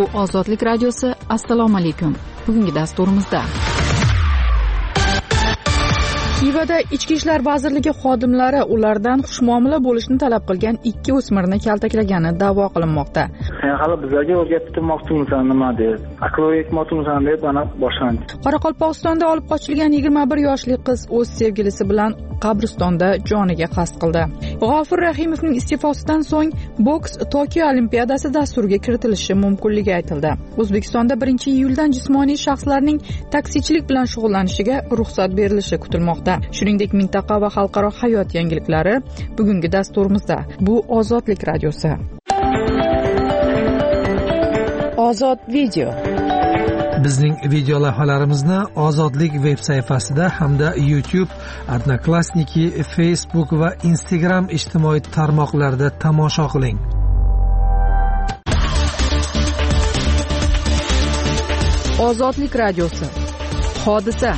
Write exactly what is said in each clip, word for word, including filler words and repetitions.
Ozodlik radiosi. Assalomu alaykum. Bugungi dasturimizda Xivada Ichki ishlar vazirligi xodimlari ulardan xushmuomala bo'lishni talab qilgan ikki o'smirni kaltaklagani da'vo qilinmoqda. Hali bizlarga o'rgatib turmoqchimisan nima deb, aql o'rgatmoqchimisan deb mana boshlandi. Qoraqalpog'istonda olib qochilgan yigirma bir yoshli qiz o'z sevgilisi bilan qabristonda joniga qasd qildi. G'ofur Rahimovning iste'fosidan so'ng boks Tokio Olimpiadasi dasturiga kiritilishi mumkinligi aytildi. O'zbekistonda birinchi iyuldan jismoniy shaxslarning taksichilik bilan shug'ullanishiga ruxsat berilishi kutilmoqda. Shuningdek, mintaqa va xalqaro hayot yangiliklari bugungi dasturimizda. Bu Ozodlik radiosi. Ozod video. Bizning video lavhalarimizni Ozodlik veb sayfasida hamda YouTube, Odnoklassniki, Facebook va Instagram ijtimoiy tarmoqlarida tomosha qiling. Ozodlik radiosi. Hodisa.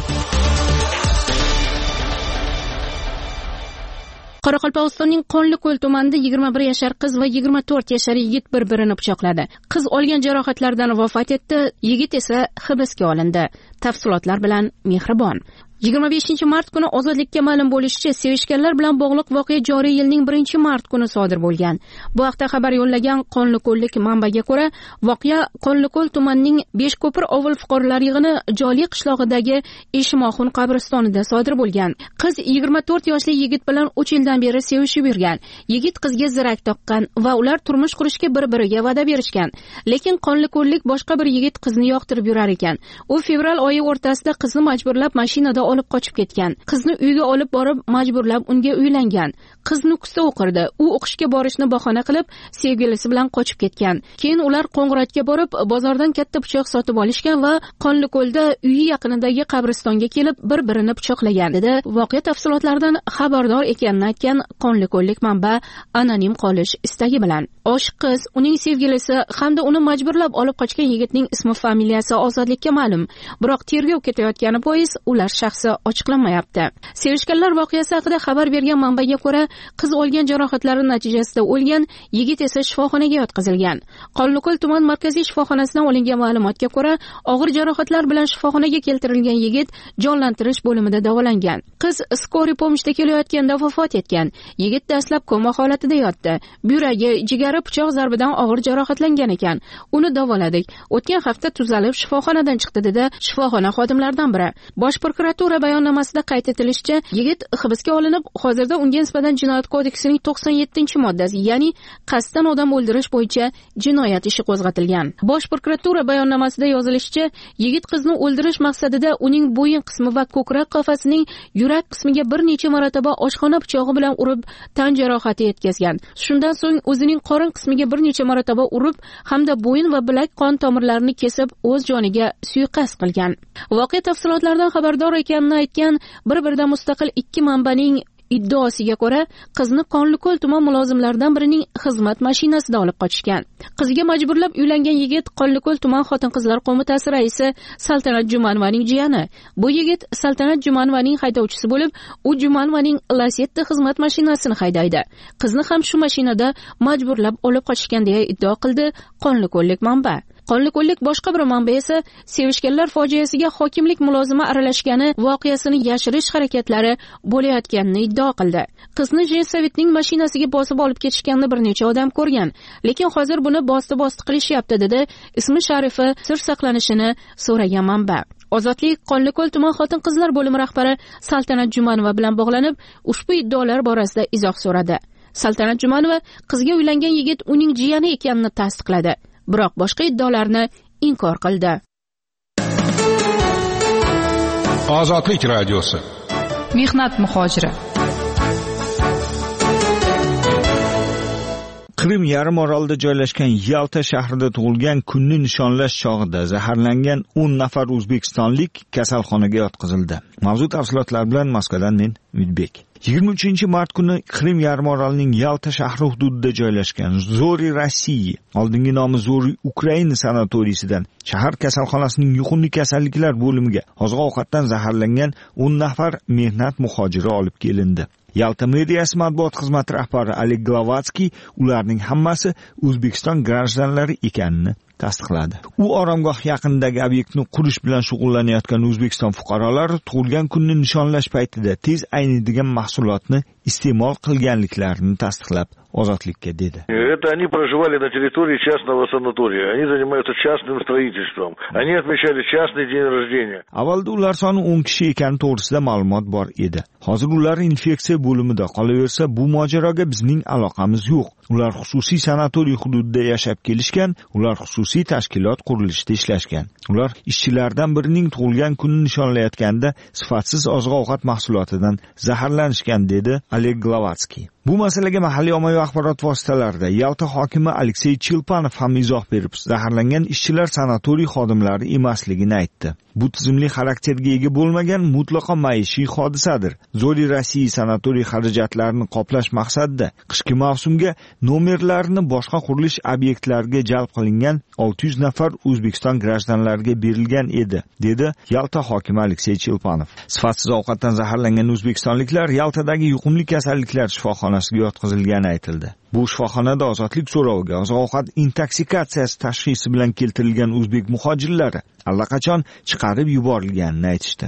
Qoraqalpog'istonning Qonliko'l tumanida yigirma bir yashar qiz va yigirma to'rt yashar yigit bir-birini pichoqladi. Qiz olgan jarohatlardan vafot etdi, yigit esa hibsga olindi. Tafsilotlar bilan Mehribon. yigirma beshinchi mart kuni Ozodlikka ma'lum bo'lishicha, sevishganlar bilan bog'liq voqea joriy yilning birinchi mart kuni sodir bo'lgan. Bu haqda xabar yo'llagan Qonliko'llik manbaga ko'ra, voqea Qonliko'l tumanining Beshko'pir ovul fuqarolar yig'ini Joliy qishlog'idagi Eshimoxun qabristonida sodir bo'lgan. Qiz yigirma to'rt yoshli yigit bilan uch yildan beri sevishib yurgan. Yigit qizga zirak taqqan va ular turmush qurishga bir-biriga va'da berishgan. Lekin Qonliko'llik boshqa bir yigit qizni yoqtirib yurar ekan. U fevral oyi o'rtasida qizni majburlab mashinada olib qochib ketgan. Qizni uyga olib borib majburlab unga uylangan. Qiz Nukusda o'qirdi. U o'qishga borishni bahona qilib sevgilisi bilan qochib ketgan. Keyin ular Qo'ng'irotga borib bozordan katta pichoq sotib olishgan va Qonliko'lda uyi yaqinidagi qabristonga kelib bir-birini pichoqlagan dedi. Voqea tafsilotlaridan xabardor ekanini aytgan Qonliko'llik manba anonim qolish istagi bilan. Oshiq qiz, uning sevgilisi hamda uni majburlab olib qochgan yigitning ismi familiyasi Ozodlikka ma'lum. Biroq tergov ketayotgani bois ular shaxsi ochiqlanmayapti. Sevishganlar voqeasi haqida xabar bergan manbaga ko'ra, qiz olgan jarohatlari natijasida o'lgan, yigit esa shifoxonaga yotqizilgan. Qonliko'l tuman markaziy shifoxonasidan olingan ma'lumotga ko'ra, og'ir jarohatlar bilan shifoxonaga keltirilgan yigit jonlantirish bo'limida davolangan. Qiz skoriy pomishda kelayotganda vafot etgan. Yigit dastlab koma holatida yotdi. Buyuragi, jigari pichoq zarbidan og'ir jarohatlangan ekan. Uni davoladik. O'tgan hafta tuzalib shifoxonadan chiqdi dedi shifoxona xodimlaridan biri. Bosh prokuratura bayonnomasida qayd etilishicha, yigit hibsga olinib, hozirda unga nisbatan Jinoyat kodeksining to'qson yettinchi moddasi, ya'ni qasddan odam o'ldirish bo'yicha jinoyat ishi qo'zg'atilgan. Bosh prokuratura bayonnomasida yozilishicha, yigit qizni o'ldirish maqsadida uning bo'yin qismi va ko'krak qafasining yurak qismiga bir necha marotaba oshxona pichog'i bilan urib, tan jarohati yetkazgan. Shundan so'ng o'zining qorin qismiga bir necha marotaba urib, hamda bo'yin va bilak qon tomirlarini kesib, o'z joniga suiqasd qilgan. Voqea tafsilotlaridan xabardor ekanini aytgan bir-biridan mustaqil ikki manbaning iddaosiga ko'ra, qizni Qonliko'l tuman mulozimlaridan birining xizmat mashinasida olib qochishgan. Qizga majburlab uylangan yigit Qonliko'l tuman xotin-qizlar qo'mitasi raisi Saltanat Jumanovaning jiyani. Bu yigit Saltanat Jumanovaning haydovchisi bo'lib, u Jumanovaning Lacetti xizmat mashinasini haydaydi. Qizni ham shu mashinada majburlab olib qochishgan deya iddao qildi Qonliko'llik manba. Qonliko'llik boshqa bir manba esa sevishganlar fojiasiga hokimlik mulozimi aralashgani voqeasini yashirish harakatlari bo'layotganini iddao qildi. Qizni Jensavitning mashinasiga bosib olib ketishganini bir necha odam ko'rgan, lekin hozir buni bosti-bosti qilishyapti dedi ismi sharifi sir saqlanishini so'ragan manba. Ozodlik Qonliko'l tuman xotin-qizlar bo'limi rahbari Saltanat Jumanova bilan bog'lanib, ushbu iddaolar borasida izoh so'radi. Saltanat Jumanova qizga uylangan yigit uning jiyani ekanini tasdiqladi. Biroq boshqa iddaolarni inkor qildi. Ozodlik radiosi. Mehnat muhojiri. Qrim yarim orolida joylashgan Yalta shahrida tug'ilgan kunni nishonlash chog'ida zaharlangan o'n nafar o'zbekistonlik kasalxonaga yotqizildi. Mavzu tafsilotlar bilan Moskvadan men Umidbek. yigirma uchinchi mart kuni Qrim yarim orolining Yalta shahri hududida joylashgan Zori Rossiya, oldingi nomi Zori Ukraina sanatoriysidan shahar kasalxonasining yuqumli kasalliklar bo'limiga oziq-ovqatdan zaharlangan o'n nafar mehnat muhojiri olib kelindi. Yalta meriyasi matbuot xizmati rahbari Oleg Glavatsky ularning hammasi O'zbekiston grajdanlari ekanini tasdiqladi. U oromgoh yaqinidagi obyektni qurish bilan shug'ullanayotgan O'zbekiston fuqarolari tug'ilgan kunni nishonlash paytida tez ayniydigan mahsulotni iste'mol qilganliklarini tasdiqlab Ozodlikka dedi. Это они проживали на территории частного санатория. Они занимаются частным строительством. Они отмечали частный день рождения. Avvalda ular soni o'n kishi ekani to'g'risida ma'lumot bor edi. Hozir ular infeksiya bo'limida qolaversa, bu mojaroga bizning aloqamiz yo'q. Ular xususiy sanatoriy hududida yashab kelishgan, ular xususiy tashkilot qurilishida ishlashgan. Ular ishchilardan birining tug'ilgan kunini nishonlayotganda sifatsiz oziq-ovqat mahsulotidan zaharlanishgan dedi Oleg Glovatsky. Bu masalaga mahalliy ommaviy axborot vositalarida Yalta hokimi Aleksey Chilpanov ham izoh berib, zaharlangan ishchilar sanatoriy xodimlari emasligini aytdi. Bu tizimli xarakterga ega bo'lmagan mutlaqo maishiy hodisadir. Zori Rossiya sanatoriy xarajatlarini qoplash maqsadida qishki mavsumga nomerlarini boshqa qurilish obyektlariga jalb qilingan olti yuz nafar O'zbekiston grajdanlariga berilgan edi, dedi Yalta hokimi Aleksey Chilpanov. Sifatsiz ovqatdan zaharlangan o'zbekistonliklar Yaltadagi yuqumli kasalliklar shifoxonasiga yotqizilgani aytildi. Bu shifoxonada ozodlik so'roviga oziq-ovqat intoksikatsiyasi tashxisi bilan keltirilgan o'zbek muhojirlari allaqachon chiqarib yuborilganini aytishdi.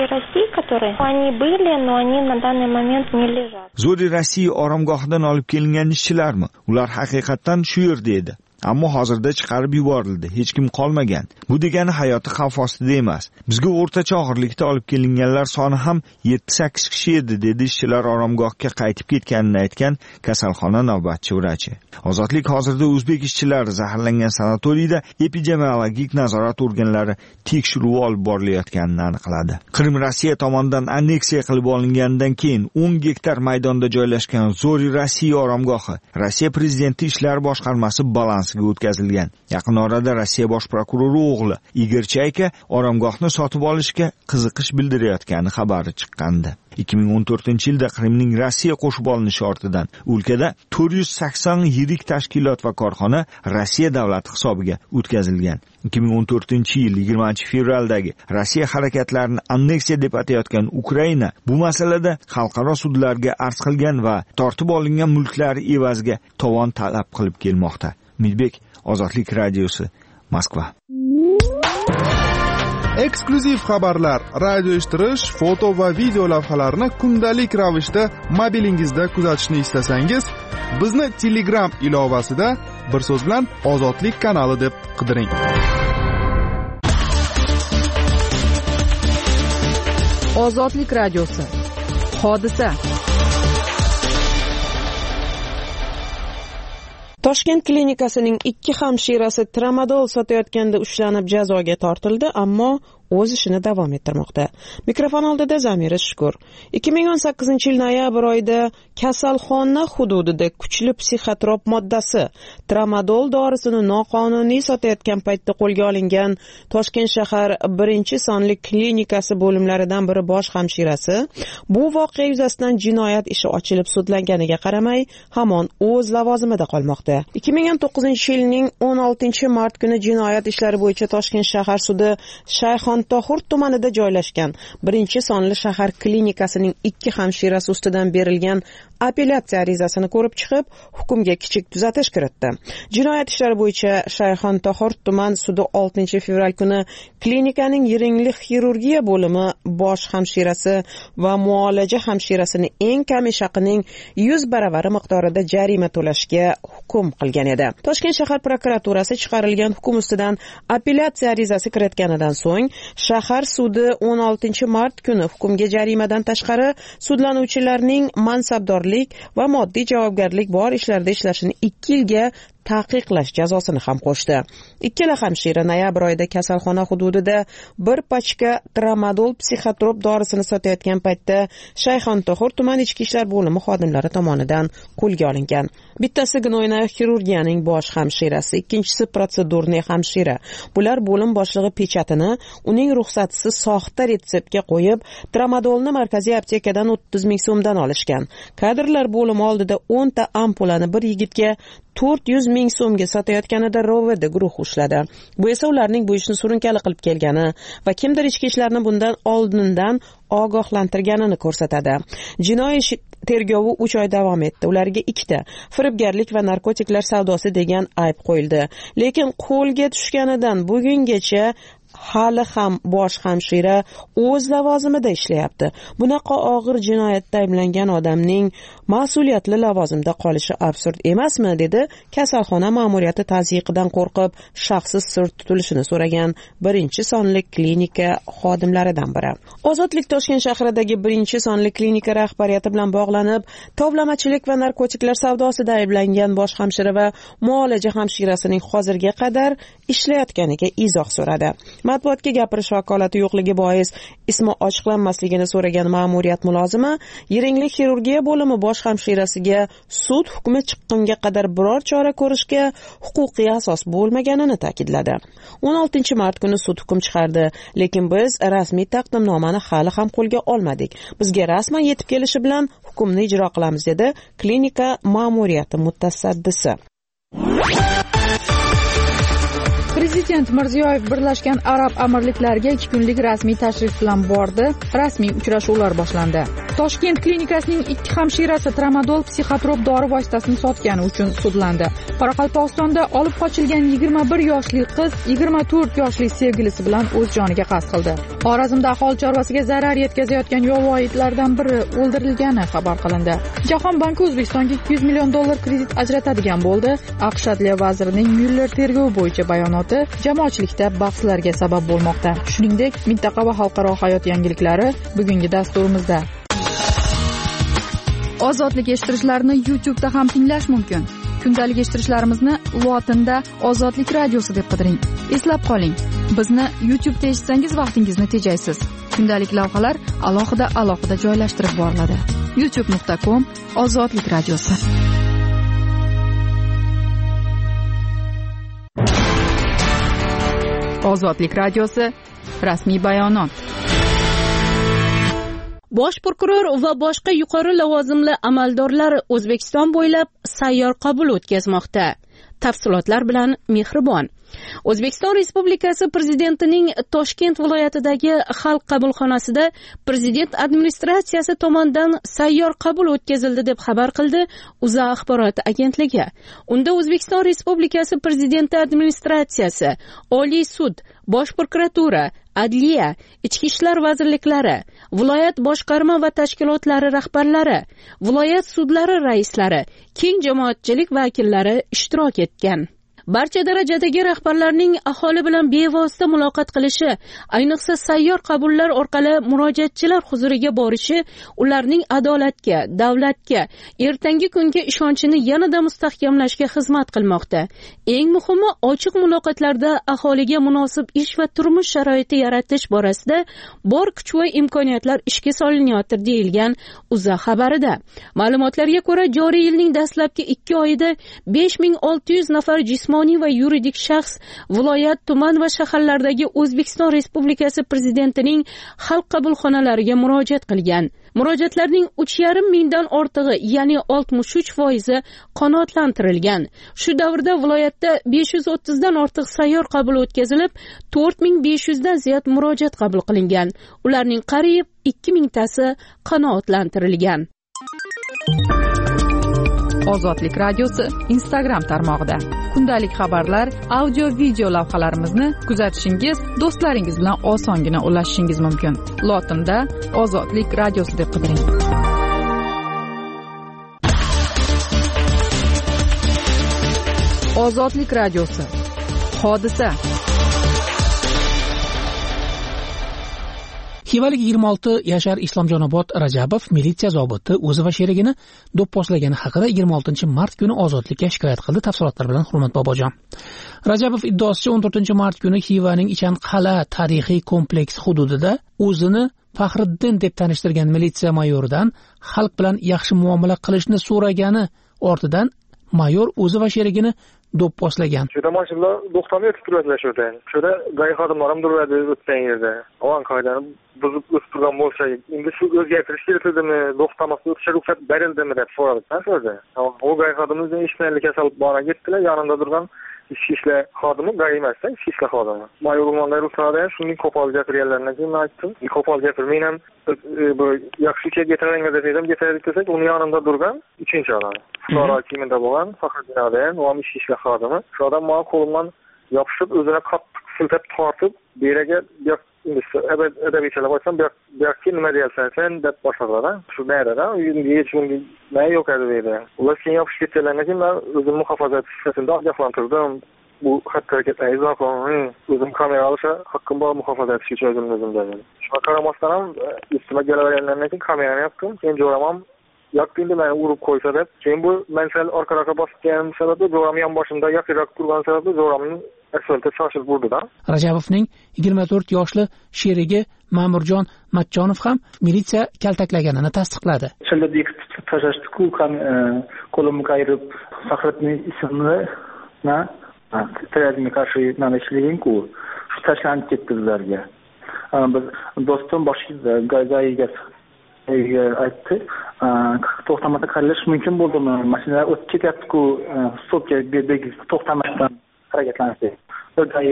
Zori Rossiya oromgohidan olib kelingan ishchilarmi? Ular haqiqatan shu yerda edi. Ammo hozirda chiqarib yuborildi. Hech kim qolmagan. Bu degani hayoti xavf ostida emas. Bizga o'rtacha og'irlikda olib kelinganlar soni ham yetti sakkiz kishi edi, dedi ishchilar oromgohga qaytib ketganini aytgan kasalxona navbatchi vrachi. Ozodlik hozirda o'zbek ishchilari zaharlangan sanatoriyda epidemiologik nazorat organlari tekshiruvi olib borilayotganini aniqladi. Qrim Rossiya tomonidan anneksiya qilib olingandan keyin o'n gektar maydonda joylashgan Zori Rossiya oromgohi Rossiya prezidenti ishlar boshqarmasi balans o'tkazilgan. Yaqin orada Rossiya bosh prokurori o'g'li Igor Chayka oromgohni sotib olishga qiziqish bildirayotgani xabari chiqqandi. ikki ming o'n to'rtinchi yilda Qrimning Rossiya qo'shib olinishi ortidan o'lkada to'rt yuz sakson yirik tashkilot va korxona Rossiya davlati hisobiga o'tkazilgan. ikki ming o'n to'rtinchi yil yigirmanchi fevraldagi Rossiya harakatlarini anneksiya deb atayotgan Ukraina bu masalada xalqaro sudlarga arz qilgan va tortib olingan mulklari evaziga tovon talab qilib kelmoqda. Midbek, Ozodlik radiosi, Moskva. Eksklyuziv xabarlar, radio eshittirish, foto va video lavhalarni kundalik ravishda mobilingizda kuzatishni istasangiz, bizni Telegram ilovasida bir so'z bilan Ozodlik kanali deb qidiring. Ozodlik radiosi. Hodisa. Toshkent klinikasining ikki hamshirasi tramadol sotayotganda ushlanib jazoga tortildi, ammo o'z ishini davom ettirmoqda. Mikrofon oldida Zamira Shukur. ikki ming o'n sakkizinchi yil noyabr oyida kasalxona hududida kuchli psixotrop moddasi tramadol dorisini noqonuniy sotayotgan paytda qo'lga olingan Toshkent shahar birinchi sonli klinikasi bo'limlaridan biri bosh hamshirasi bu voqea yuzasidan jinoyat ishi ochilib sudlanganiga qaramay hamon o'z lavozimida qolmoqda. ikki ming o'n to'qqizinchi yilning o'n oltinchi mart kuni jinoyat ishlari bo'yicha Toshkent shahar sudi Shayxon Tohur tumanida joylashgan birinchi sonli shahar klinikasining ikki hamshirasi ustidan berilgan apellyatsiya arizasini ko'rib chiqib, hukmga kichik tuzatish kiritdi. Jinoyat ishlari bo'yicha Shayxon Tohur tuman sudi oltinchi fevral kuni klinikaning yiringli xirurgiya bo'limi bosh hamshirasi va muolaja hamshirasini eng kam ish haqining yuz baravari miqdorida jarima to'lashga hukm qilgan edi. Toshkent shahar prokuraturasi chiqarilgan hukm ustidan apellyatsiya arizasi kiritganidan so'ng shahar sudi o'n oltinchi mart kuni hukmga jarimadan tashqari sudlanuvchilarning mansabdorlik va moddiy javobgarlik bor ishlarda ishlashini ikki yilga taqiqlash jazosini ham qo'shdi. Ikkala hamshira noyabr oyida kasalxona hududida bir pachka tramadol psixotrop dorisini sotayotgan paytda Shayxon Tohur tuman ichki ishlar bo'limi xodimlari tomonidan qo'lga olingan. Bittasi gnoyna xirurgiyaning bosh hamshirasi, ikkinchisi protsedurniy hamshira. Bular bo'lim boshlig'i pechatini uning ruxsatisiz soxta retseptga qo'yib, tramadolni markaziy aptekadan o'ttiz ming so'mdan olishgan. Kadrlar bo'limi oldida o'n ta ampulani bir yigitga to'rt yuz ming so'mga sotayotganida R O V D guruhi ushladi. Bu esa ularning bu ishni surunkali qilib kelgani va kimdir ichki ishlarni bundan oldindan ogohlantirganini ko'rsatadi. Jinoiy tergovi uch oy davom etdi. Ularga ikkita firibgarlik va narkotiklar savdosi degan ayb qo'yildi. Lekin qo'lga tushganidan bugungacha hali ham bosh hamshira o'z lavozimida ishlayapti. Bunaqa og'ir jinoyatda ayblangan odamning mas'uliyatli lavozimda qolishi absurd emasmi, dedi kasalxona ma'muriyati tazyiqidan qo'rqib shaxsiz sir tutilishini so'ragan birinchi sonli klinika xodimlaridan biri. Ozodlik Toshkent shahridagi birinchi sonli klinika rahbariyati bilan bog'lanib, tovlamachilik va narkotiklar savdosida ayblangan bosh hamshira va muolaja hamshirasining hozirga qadar ishlayotganiga izoh so'radi. Matbuotga gapirish vakolati yo'qligi bois ismi ochiqlanmasligini so'ragan ma'muriyat mulozimi yiringlik xirurgiya bo'limi bosh hamshirasiga sud hukmi chiqqunga qadar biror chora ko'rishga huquqiy asos bo'lmaganini ta'kidladi. o'n oltinchi mart kuni sud hukm chiqardi, lekin biz rasmiy taqdimnomani hali ham qo'lga olmadik. Bizga rasman yetib kelishi bilan hukmni ijro qilamiz, dedi klinika ma'muriyati mutasaddisi. Prezident Mirziyoyev Birlashgan Arab Amirliklariga ikki kunlik rasmiy tashrif bilan bordi. Rasmiy uchrashuvlar boshlandi. Toshkent klinikasining ikki hamshirasi tramadol psixotrop dori vositasini sotgani uchun sudlandi. Qoraqalpog'istonda olib qochilgan yigirma bir yoshli qiz yigirma to'rt yoshli sevgilisi bilan o'z joniga qasd qildi. Xorazmda aholi chorvasiga zarar yetkazayotgan yovvoyi itlardan biri o'ldirilgani xabar qilindi. Jahon banki O'zbekistonga ikki yuz million dollar kredit ajratadigan bo'ldi. AQSh Adliya vazirining Myuller tergovi bo'yicha bayonoti jamoatchilikda bahslarga sabab bo'lmoqda. Shuningdek, mintaqa va xalqaro hayot yangiliklari bugungi dasturimizda. Ozodlik eshittirishlarni YouTube'da ham tinglash mumkin. Kundalik eshittirishlarimizni lotinda Ozodlik radiosi deb qidiring. Eslab qoling, bizni YouTube'da eshitsangiz vaqtingizni tejaysiz. Kundalik lavhalar alohida alohida joylashtirib boriladi. youtube nuqta com Ozodlik radiosi. Ozodlik radiosi rasmiy bayonot. Bosh prokuror va boshqa yuqori lavozimli amaldorlar O'zbekiston bo'ylab sayyor qabul o'tkazmoqda. Tafsilotlar bilan Mehribon. O'zbekiston Respublikasi Prezidentining Toshkent viloyatidagi xalq qabulxonasida Prezident administratsiyasi tomonidan sayyor qabul o'tkazildi deb xabar qildi O'zA axborot agentligi. Unda O'zbekiston Respublikasi Prezidenti administratsiyasi, Oliy sud, Bosh prokuratura, Adliya, Ichki ishlar vazirliklari, viloyat boshqarma va tashkilotlari rahbarlari, viloyat sudlari raislari, keng jamoatchilik vakillari ishtirok etgan. Barcha darajadagi rahbarlarning aholi bilan bevosita muloqot qilishi, ayniqsa sayyor qabullar orqali murojaatchilar huzuriga borishi ularning adolatga, davlatga, ertangi kunga ishonchini yanada mustahkamlashga xizmat qilmoqda. Eng muhimi, ochiq muloqotlarda aholiga munosib ish va turmush sharoiti yaratish borasida bor kuch va imkoniyatlar ishga solinyapti, deyilgan O'zA xabarida. Ma'lumotlarga ko'ra, joriy yilning dastlabki ikki oyida besh ming olti yuz nafar jismoniy va yuridik shaxs viloyat, tuman va shaharlardagi O'zbekiston Respublikasi Prezidentining xalq qabulxonalariga murojaat qilgan. Murojaatlarning uch yarim mingdan ortig'i, ya'ni oltmish uch foizi qanoatlantirilgan. Shu davrda viloyatda besh yuz o'ttiz dan ortiq sayyor qabul o'tkazilib, to'rt ming besh yuz dan ziyod murojaat qabul qilingan. Ularning qariyb ikki mingtasi qanoatlantirilgan. Ozodlik radiosi Instagram tarmog'ida kundalik xabarlar, audio video lavhalarimizni kuzatishingiz, do'stlaringiz bilan osongina ulashishingiz mumkin. Lotinda Ozodlik radiosi deb qidiring. Ozodlik radiosi. Hodisa. Xivalik yigirma olti yashar Islomjonobod Rajabov militsiya zobiti o'zi va sherigini do'pposlagani haqida yigirma oltinchi mart kuni ozodlikka shikoyat qildi. Tafsilotlar bilan Hurmat Bobojon. Rajabov iddaosicha o'n to'rtinchi mart kuni Xivaning Ichanqal'a tarixiy kompleksi hududida o'zini Faxriddin deb tanishtirgan militsiya mayoridan xalq bilan yaxshi muomala qilishni so'ragani ortidan mayor o'zi va sherigini do'pposlagan. Shunda mashinalar to'xtamay o'tib turadilar shu yerda. Shunda g'ay xodimlar ham turadi o'tgan yerda. Avan qoidani buzib o'tib turgan bo'lsa, endi shu o'zgartirish kerakmi, to'xtamasdan o'tishga ruxsat berildi deb so'radi. So'radi. O g'ay xodimlarning ishlaydigan kasal bora ketdilar, yonimda turgan ichki ishlar xodimi g'ay emasda, ichki ishlar xodimi. Mayor Urmonday Rusada shunday qo'pol gapirganlarni keyin aytdim. Qo'pol gapir, men ham bu yaxshi ishga getirilgan dedim, getirdik desak, uni yonimda turgan uchinchi odam. Fuqaro kiyimida bo'lgan, Faxriddinodan, u ham ichki ishlar xodimi. Shu odam menga qo'limdan yopishib, o'zini qattiq siltab tortib, beraga adabiychalar bo'lsam, bu yoqqa nima deyapsan sen deb boshladi. Shu yerda hech kimga nima yo'q edi dedi. Ular keyin yopishib ketganlardan keyin men o'zim muhofaza sifatida ogohlantirdim. Bu xatti harakatlarni izoh qilib, o'zim kamera olishga haqqim bor, muhofaza etish uchun o'zim o'zim dedim. Shunga qaramasdan ham ustimga kelaverganlardan keyin kamerani yoqdim, keyin jo'ramam yoqdim deb meni urib qo'ysa deb. Keyin bu men sal orqa-orqa bosganim sababli jo'ram yonboshimda yaqinroq turgan sababli jo'ramning asfaltga shoshib urdi-da. Rajabovning yigirma to'rt yoshli sherigi Ma'murjon Matchonov ham militsiya kaltaklaganini tasdiqladi. Shunda bekitib tashlashdi-ku, qo'limni qayirib Faxriddin ismini na terrorizmga qarshi namoyishchiligin-ku, shu tashlanib ketdi bizlarga. Biz do'stim boshida gazayga aytdi, to'xtamasa qilish mumkin bo'ldimi? Mashinalar o'tib ketyapti-ku, stopga to'xtamasdan harakatlanishdi. Birday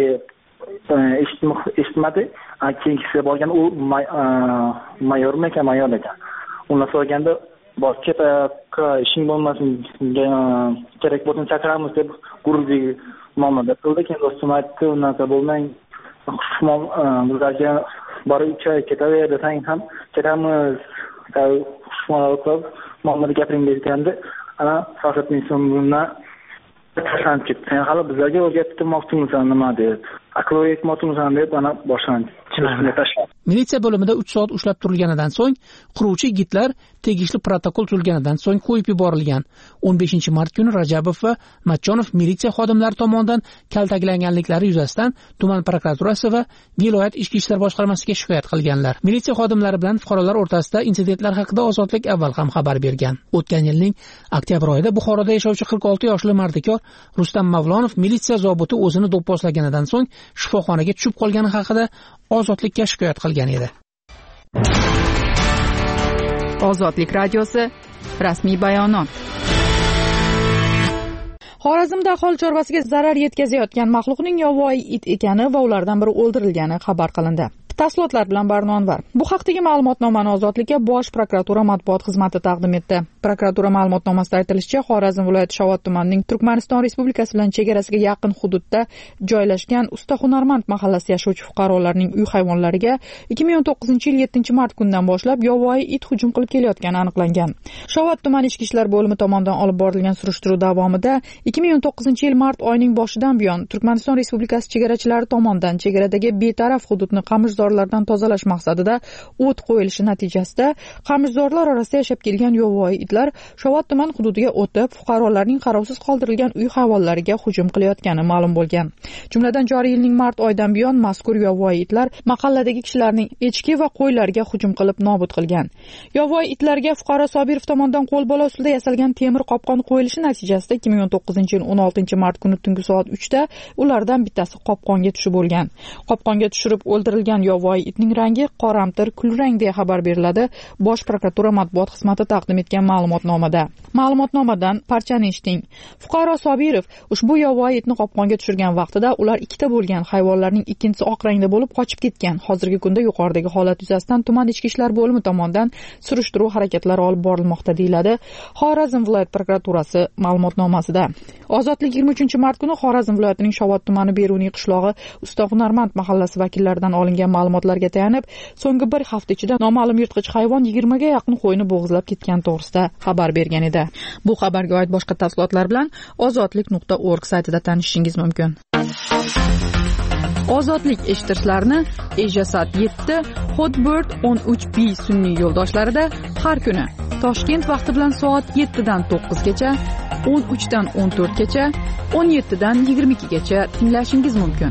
eshitmadi. Keyingisi borgan u mayormi ekan, mayor ekan. Undan so'raganda bor ketayapti, ishing bo'lmasin, kerak bo'lsa chaqiramiz deb gururli muomala qildi. Keyin do'stim aytdi, unaqa bo'lmang, xushmon bizlarga borib uch oy ketaver desang ham ketamiz. Xushmon qilib muomala gapiring deganda, ana Faxriddin ismimdan tashlanib ketdi. Sen hali bizlarga o'rgatmoqchimisan nima deb, aqlga yetmoqchimisan deb ana boshlanib tashladi. Militsiya bo'limida uch soat ushlab turilganidan so'ng quruvchi yigitlar tegishli protokol tuzilganidan so'ng qo'yib yuborilgan. o'n beshinchi mart kuni Rajabov va Matchonov militsiya xodimlari tomonidan kaltaklanganliklari yuzasidan tuman prokuraturasi va viloyat ichki ishlar boshqarmasiga shikoyat qilganlar. Militsiya xodimlari bilan fuqarolar o'rtasida insidentlar haqida Ozodlik avval ham xabar bergan. O'tgan yilning oktyabr oyida Buxoroda yashovchi qirq olti yoshli mardikor Rustam Mavlonov militsiya zobiti o'zini do'pposlaganidan so'ng shifoxonaga tushib qolgani haqida Ozodlikka shikoyat qilgan edi. Ozodlik radiosi rasmiy bayonot. Xorazmda aholi chorvasiga zarar yetkazayotgan maxluqning yovvoyi it ekani va ulardan biri o'ldirilgani xabar qilindi. Tafsilotlar bilan Barnonvar. Bu haqdagi ma'lumotnomani Ozodlikka Bosh prokuratura matbuot xizmati taqdim etdi. Prokuratura ma'lumotnomasida aytilishicha, Xorazm viloyati Shovot tumanining Turkmaniston Respublikasi bilan chegarasiga yaqin hududda joylashgan Usta Hunarmand mahallasida yashovchi fuqarolarning uy hayvonlariga ikki ming o'n to'qqizinchi yil yettinchi mart kunidan boshlab yovvoyi it hujum qilib kelayotgani aniqlangan. Shovot tumani ichki ishlar bo'limi tomonidan olib borilgan surishtiruv davomida ikki ming o'n to'qqizinchi yil mart oyining boshidan buyon Turkmaniston Respublikasi chegarachilari tomonidan chegaradagi betaraf hududni qamishzorlardan tozalash maqsadida o't qo'yilishi natijasida qamishzorlar orasida yashab kelgan yovvoyi itlar Shovot tuman hududiga o'tib, fuqarolarning qarovsiz qoldirilgan uy hayvonlariga hujum qilayotgani ma'lum bo'lgan. Jumladan joriy yilning mart oyidan buyon mazkur yovvoyi itlar mahalladagi kishilarning echki va qo'ylariga hujum qilib nobud qilgan. Yovvoyi itlarga fuqaro Sobirov tomonidan qo'l bola usulida yasalgan temir qopqon qo'yilishi natijasida ikki ming o'n to'qqizinchi yil o'n oltinchi mart kuni tungi soat uchda ulardan bittasi qopqonga tushib bo'lgan. Qopqonga tushirib o'ldirilgan yovvoyi itning rangi qoramtir kulrang deya xabar beriladi Bosh prokuratura matbuot xizmati taqdim etgan ma'lumotnomada. Ma'lumotnomadan parchani eshiting. Fuqaro Sobirov ushbu yovvoyi itni qopqonga tushirgan vaqtida ular ikkita bo'lgan, hayvonlarning ikkinchisi oq rangda bo'lib qochib ketgan. Hozirgi kunda yuqoridagi holat yuzasidan tuman ichki ishlar bo'limi tomonidan surishtiruv harakatlari olib borilmoqda deyiladi Xorazm viloyat prokuraturasi ma'lumotnomasida. Ozodlik yigirma uchinchi mart kuni Xorazm viloyatining Shovot tumani Beruniy qishlog'i Usta Hunarmand mahallasi vakillaridan olingan ma'lumotlarga tayanib, so'nggi bir hafta ichida noma'lum yirtqich hayvon yigirmaga yaqin qo'yni bo'g'izlab ketgan to'g'risida xabar bergan edi. Bu xabarga oid boshqa tafsilotlar bilan ozodlik nuqta org saytida tanishishingiz mumkin. Ozodlik eshittirishlarni Ejasat yetti, Hotbird o'n uch B sun'iy yo'ldoshlarida har kuni Toshkent vaqti bilan soat yettidan to'qqizgacha, o'n uchdan o'n to'rtgacha, o'n yettidan yigirma ikkigacha tinglashingiz mumkin.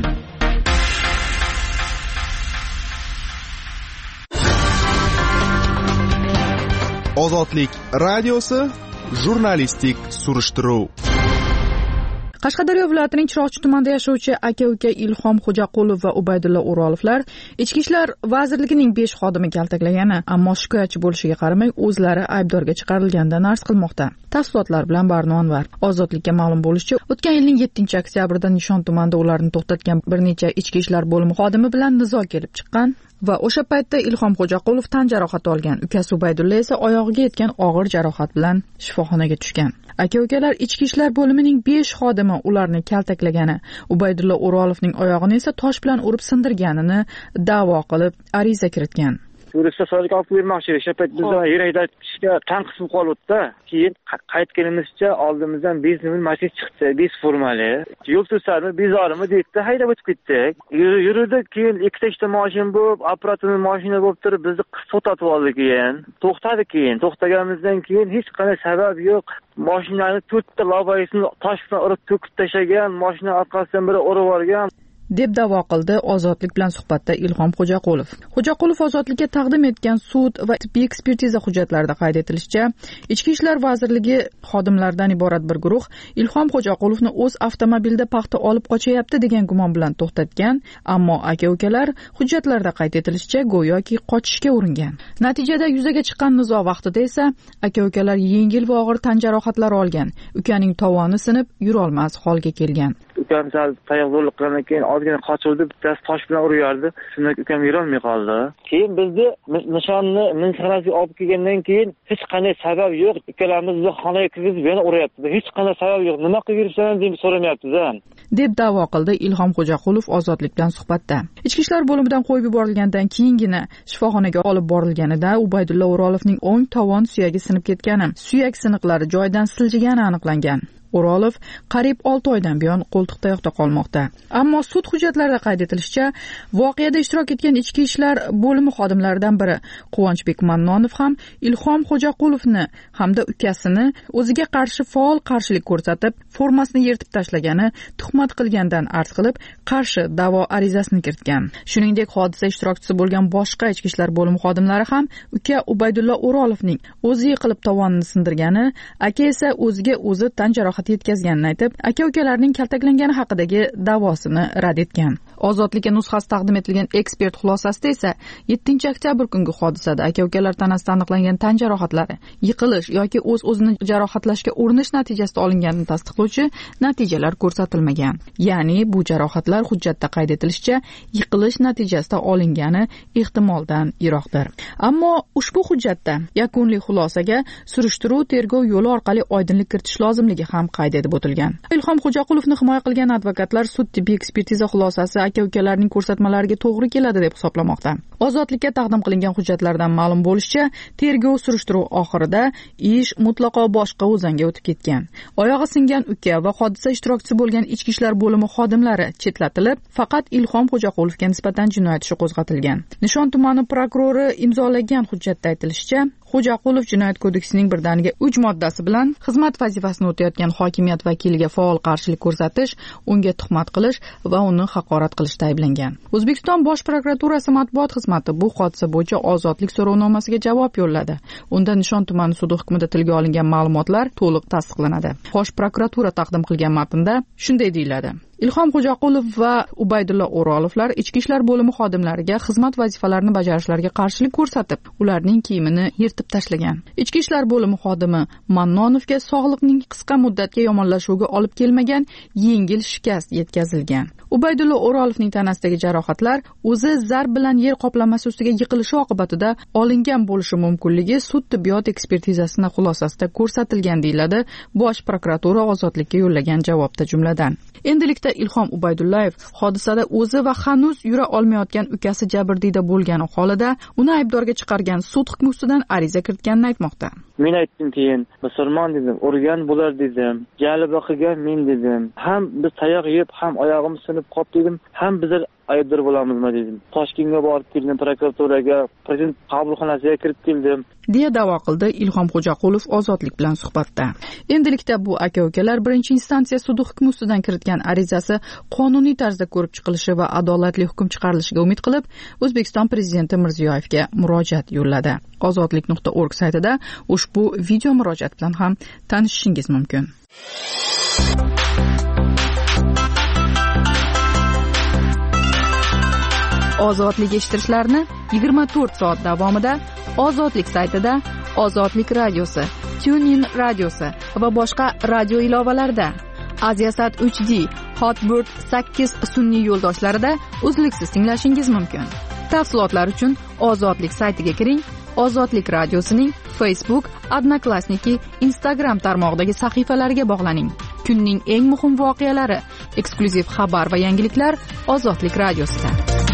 Ozodlik radiosi jurnalistik surishtiruv. Qashqadaryo viloyatining Chiroqchi tumanida yashovchi aka-uka Ilhom Xo'jaqulov va Ubaydulla O'rolovlar Ichki ishlar vazirligining besh xodimi kaltaklagani, ammo shikoyatchi bo'lishiga qaramay o'zlari aybdorga chiqarilganidan arz qilmoqda. Tafsilotlar bilan Barno Anvar. Ozodlikka ma'lum bo'lishicha, o'tgan yilning yettinchi oktyabrida Nishon tumanida ularni to'xtatgan bir necha ichki ishlar bo'limi xodimi bilan nizo kelib chiqqan va o'sha paytda Ilhom Xo'jaqulov tan jarohati olgan, ukasi Ubaydulla esa oyog'iga yetgan og'ir jarohat bilan shifoxonaga tushgan. Aka-ukalar ichki ishlar bo'limining besh xodimi ularni kaltaklagani, Ubaydulla O'rolovning oyog'ini esa tosh bilan urib sindirganini da'vo qilib ariza kiritgan. Turistlar sodiq olib bermoqchi, o'sha payt bizdan yurakda ishga tanqisib qolibdi. Keyin qaytganimizcha oldimizdan besh nol Matiz chiqdi, besh formali. Yo'l to'sarmi, bezorimi deydi, haydab o'tib ketdik. Yurdik, keyin ikkita ikkita mashina bo'lib, operatorning mashina bo'lib turib bizni to'xtatib oldi keyin. To'xtadi keyin, to'xtaganimizdan keyin hech qanday sabab yo'q. Mashinani to'rtta lobayisini tosh bilan urib to'kib tashlagan, mashina orqasidan biri urib olgan deb da'vo qildi Ozodlik bilan suhbatda Ilhom Xo'jaqulov. Xo'jaqulov Ozodlikka taqdim etgan sud va tibbiy ekspertiza hujjatlarida qayd etilishicha, Ichki ishlar vazirligi xodimlaridan iborat bir guruh Ilhom Xo'jaqulovni o'z avtomobilida paxta olib qochayapti degan gumon bilan to'xtatgan, ammo aka-ukalar hujjatlarda qayd etilishicha go'yoki qochishga uringan. Natijada yuzaga chiqqan nizo vaqtida esa aka-ukalar yengil va og'ir tan jarohatlari olgan, ukaning tovoni sinib yura olmas holga kelgan. Ukam sal tayoq zo'rlik qilgandan keyin ozgina qochirdi, bittasi tosh bilan urardi. Shundan ukam yura olmay qoldi. Keyin bizni nishonni minsanasiga olib kelgandan keyin hech qanday sabab yo'q, ikkalamizni xonaga kirgizib yana uryapti. Hech qanday sabab yo'q. Nima qilib yuribsan deb so'ramayapti-da. deb da'vo qildi Ilhom Xo'jaqulov Ozodlik bilan suhbatda. Ichki ishlar bo'limidan qo'yib yuborilgandan keyingina shifoxonaga olib borilganida Ubaydulla O'rolovning o'ng tovon suyagi sinib ketgani, suyak siniqlari joyidan siljigani aniqlangan. O'rolov qariyb olti oydan buyon qo'ltiqtayoqda qolmoqda. Ammo sud hujjatlarida qayd etilishicha, voqeada ishtirok etgan ichki ishlar bo'limi xodimlaridan biri Quvonchbek Mannonov ham Ilhom Xo'jaqulovni hamda ukasini o'ziga qarshi faol qarshilik ko'rsatib, formasini yirtib tashlagani, tuhmat qilgandan arz qilib, qarshi da'vo arizasini kiritgan. Shuningdek, hodisa ishtirokchisi bo'lgan boshqa ichki ishlar bo'limi xodimlari ham uka Ubaydulla O'rolovning o'zi yiqilib tovonini sindirgani, aka esa o'ziga o'zi tan jarohati yetkazganini aytib, aka-ukalarning kaltaklangani haqidagi da'vosini rad etgan. Ozodlikka nusxasi taqdim etilgan ekspert xulosasida esa yettinchi oktyabr kungi hodisada aka-ukalar tanasida aniqlangan tan jarohatlari yiqilish yoki o'z-o'zini jarohatlashga urinish natijasida olinganini tasdiqlovchi natijalar ko'rsatilmagan. Ya'ni bu jarohatlar hujjatda qayd etilishicha yiqilish natijasida olingani ehtimoldan yiroqdir. Ammo ushbu hujjatda yakunli xulosaga surishtiruv tergov yo'li orqali oydinlik kiritish lozimligi ham qayd etib o'tilgan. Ilhom Xo'jaqulovni himoya qilgan advokatlar sud tibbiy ekspertiza xulosasi aka-ukalarning ko'rsatmalariga to'g'ri keladi deb hisoblamoqda. Ozodlikka taqdim qilingan hujjatlardan ma'lum bo'lishicha, tergov surishtiruv oxirida ish mutlaqo boshqa o'zanga o'tib ketgan. Oyog'i singan uka va hodisa ishtirokchisi bo'lgan ichki ishlar bo'limi xodimlari chetlatilib, faqat Ilhom Xo'jaqulovga nisbatan jinoyat ishi qo'zg'atilgan. Nishon tumani prokurori imzolagan hujjatda aytilishicha, Xo'jaqulov jinoyat kodeksining birdaniga uch moddasi bilan xizmat vazifasini o'tayotgan hokimiyat vakiliga faol qarshilik ko'rsatish, unga tuhmat qilish va uni haqorat qilishda ayblangan. O'zbekiston Bosh prokuraturasi matbuot xizmati bu hodisa bo'yicha ozodlik so'rovnomasiga javob yo'lladi. Unda Nishon tumani sudi hukmida tilga olingan ma'lumotlar to'liq tasdiqlanadi. Bosh prokuratura taqdim qilgan matnda shunday deyiladi: Ilhom Xo'jaqulov va Ubaydulla O'rolovlar ichki ishlar bo'limi xodimlariga xizmat vazifalarini bajarishlariga qarshilik ko'rsatib, ularning kiyimini yirtib tashlagan. Ichki ishlar bo'limi xodimi Mannonovga sog'liqning qisqa muddatga yomonlashuviga olib kelmagan yengil shikast yetkazilgan. Ubaydulla O'rolovning tanasidagi jarohatlar o'zi zarb bilan yer qoplamasi ustiga yiqilishi oqibatida olingan bo'lishi mumkinligi sud tibbiyot ekspertizasini xulosasida ko'rsatilgan, deyiladi Bosh prokuratura Ozodlikka yo'llagan javobda jumladan. Endilikda Ilhom Ubaydullayev hodisada o'zi va hanuz yura olmayotgan ukasi jabrdiyda bo'lgani holida uni aybdorga chiqargan sud hukmi ustidan ariza kiritganini aytmoqda. Men aytdim keyin, musulmon dedim, urgan bo'lar dedim, jaliba qilgan men dedim. Ham biz tayoq yeb, ham oyog'im sinib qolib dedim, ham bizlar aybdor bo'lamizmi dedim. Toshkentga borib keldim, prokuraturaga, prezident qabulxonasiga kirib keldim, deya da'vo qildi Ilhom Xo'jaqulov Ozodlik bilan suhbatda. Endilikda bu aka-ukalar birinchi instansiya sudi hukmi ustidan kiritgan arizasi qonuniy tarzda ko'rib chiqilishi va adolatli hukm chiqarilishiga umid qilib, O'zbekiston prezidenti Mirziyoyevga murojaat yo'lladi. ozodlik nuqta org saytida ushbu video murojaat bilan ham tanishishingiz mumkin. ozodlik eshittirishlarini yigirma to'rt soat davomida ozodlik saytida, ozodlik radiosi, TuneIn radiosi va boshqa radio ilovalarida, Aziasat uch D, Hotbird sakkiz sun'iy yo'ldoshlarida uzluksiz tinglashingiz mumkin. Tafsilotlar uchun ozodlik saytiga kiring. Ozodlik radiosining Facebook, Odnoklassniki, Instagram tarmog'idagi sahifalariga bog'laning. Kunning eng muhim voqealari, eksklyuziv xabar va yangiliklar Ozodlik radiosida.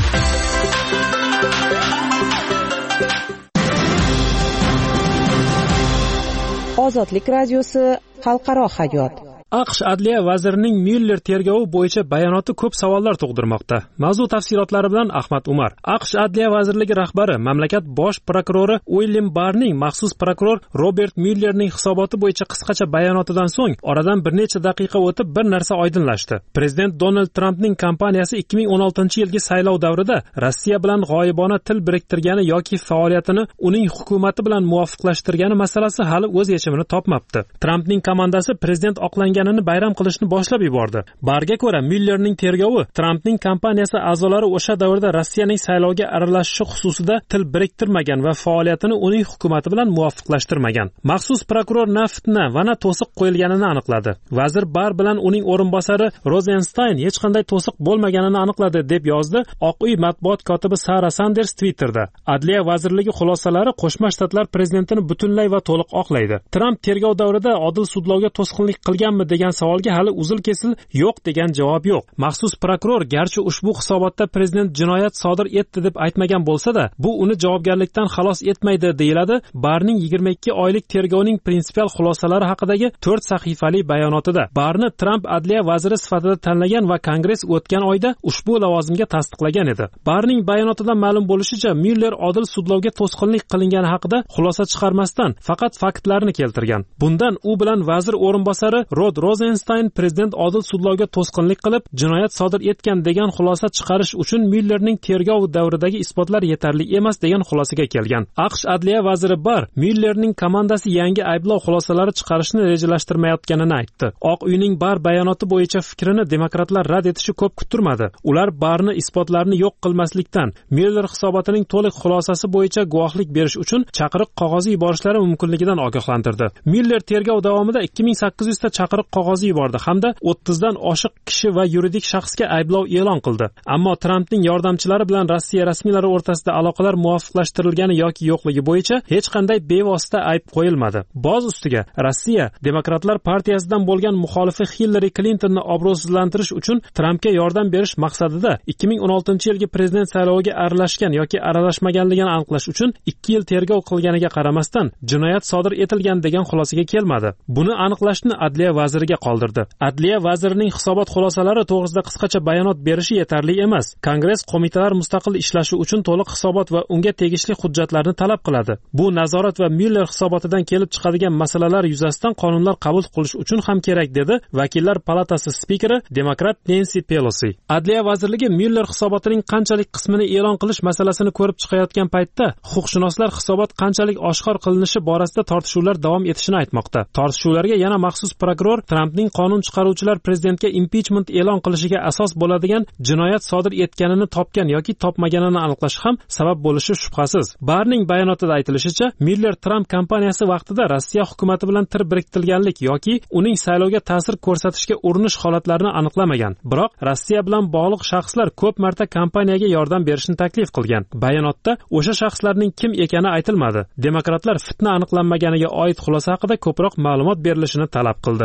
Ozodlik radiosi xalqaro hayot. AQSh Adliya vazirining Myuller tergovi bo'yicha bayonoti ko'p savollar tug'dirmoqda. Mavzu tafsilotlari bilan Ahmad Umar. AQSh Adliya vazirligi rahbari, mamlakat bosh prokurori Uilyam Barrning maxsus prokuror Robert Myullerning hisoboti bo'yicha qisqacha bayonotidan so'ng oradan bir necha daqiqa o'tib bir narsa oydinlashdi. Prezident Donald Trampning kampaniyasi ikki ming o'n oltinchi yilgi saylov davrida Rossiya bilan g'oyibona til biriktirgani yoki faoliyatini uning hukumati bilan muvofiqlashtirgani masalasi hali o'z yechimini topmabdi. Trampning komandasi prezident oqlangan bayram qilishni boshlab yubordi. Barga ko'ra, Myullerning tergovi Trampning kampaniyasi a'zolari o'sha davrda Rossiyaning saylovga aralashishi xususida til biriktirmagan va faoliyatini uning hukumati bilan muvofiqlashtirmagan. Maxsus prokuror na fitna va na to'siq qo'yilganini aniqladi. Vazir Barr bilan uning o'rinbosari Rosenstein hech qanday to'siq bo'lmaganini aniqladi, deb yozdi Oq uy matbuot kotibi Sara Sanders Twitterda. Adliya vazirligi xulosalari Qo'shma Shtatlar prezidentini butunlay va to'liq oqlaydi. Tramp tergov davrida odil sudlovga to'sqinlik qilganmi degan savolga hali uzil kesil yo'q degan javob yo'q. Maxsus prokuror garchi ushbu hisobotda prezident jinoyat sodir etdi deb aytmagan bo'lsa-da, bu uni javobgarlikdan xalos etmaydi, deyiladi Barrning yigirma ikki oylik tergovning prinsipial xulosalari haqidagi to'rt sahifali bayonotida. Barrni Trump adliya vaziri sifatida tanlagan va Kongress o'tgan oyda ushbu lavozimga tasdiqlagan edi. Barrning bayonotidan ma'lum bo'lishicha, Myuller odil sudlovga to'sqinlik qilingani haqida xulosa chiqarmasdan faqat faktlarni keltirgan. Bundan u bilan vazir o'rinbosari Rod Rosenstein prezident odil sudlovga to'sqinlik qilib, jinoyat sodir etgan degan xulosa chiqarish uchun Myullerning tergov davridagi isbotlar yetarli emas degan xulosaga kelgan. AQSh adliya vaziri Barr Myullerning komandasi yangi ayblov xulosalari chiqarishni rejalashtirmayotganini aytdi. Oq uyning Barr bayonoti bo'yicha fikrini demokratlar rad etishi ko'p kuttirmadi. Ular Barrni isbotlarni yo'q qilmaslikdan, Myuller hisobotining to'liq xulosasi bo'yicha guvohlik berish uchun chaqiriq qog'ozi yuborishlari mumkinligidan ogohlantirdi. Myuller tergov davomida ikki ming sakkiz yuz ta chaqiriq qog'ozi yubordi hamda o'ttizdan oshiq kishi va yuridik shaxsga ayblov e'lon qildi. Ammo Trampning yordamchilari bilan Rossiya rasmiylari o'rtasida aloqalar muvofiqlashtirilgani yoki yo'qligi bo'yicha hech qanday bevosita ayb qo'yilmadi. Boz ustiga Rossiya Demokratlar partiyasidan bo'lgan muxolifi Hillary Clintonni obro'sizlantirish uchun Trampga yordam berish maqsadida ikki ming o'n oltinchi yilgi prezident sayloviga aralashgan yoki aralashmaganligini aniqlash uchun ikki yil tergov qilganiga qaramasdan jinoyat sodir etilgan degan xulosaga kelmadi. Buni aniqlashni adliya vaziriga qoldirdi. Adliya vazirining hisobot xulosalari to'g'risida qisqacha bayonot berishi yetarli emas. Kongress qo'mitalar mustaqil ishlashi uchun to'liq hisobot va unga tegishli hujjatlarni talab qiladi. Bu nazorat va Myuller hisobotidan kelib chiqadigan masalalar yuzasidan qonunlar qabul qilish uchun ham kerak, dedi Vakillar palatasi spikeri demokrat Nancy Pelosi. Adliya vazirligi Myuller hisobotining qanchalik qismini e'lon qilish masalasini ko'rib chiqayotgan paytda huquqshunoslar hisobot qanchalik oshkor qilinishi borasida tortishuvlar davom etishini aytmoqda. Tortishuvlarga yana maxsus prokuror Trampning qonun chiqaruvchilar prezidentga impichment e'lon qilishiga asos bo'ladigan jinoyat sodir etganini topgan yoki topmaganini aniqlash ham sabab bo'lishi shubhasiz. Barrning bayonotida aytilishicha, Myuller Trump kampaniyasi vaqtida Rossiya hukumati bilan tir biriktirganlik yoki uning saylovga ta'sir ko'rsatishga urinish holatlarini aniqlamagan. Biroq Rossiya bilan bog'liq shaxslar ko'p marta kampaniyaga yordam berishni taklif qilgan. Bayonotda o'sha shaxslarning kim ekani aytilmadi. Demokratlar fitna aniqlanmaganiga oid xulosa haqida ko'proq ma'lumot berilishini talab qildi.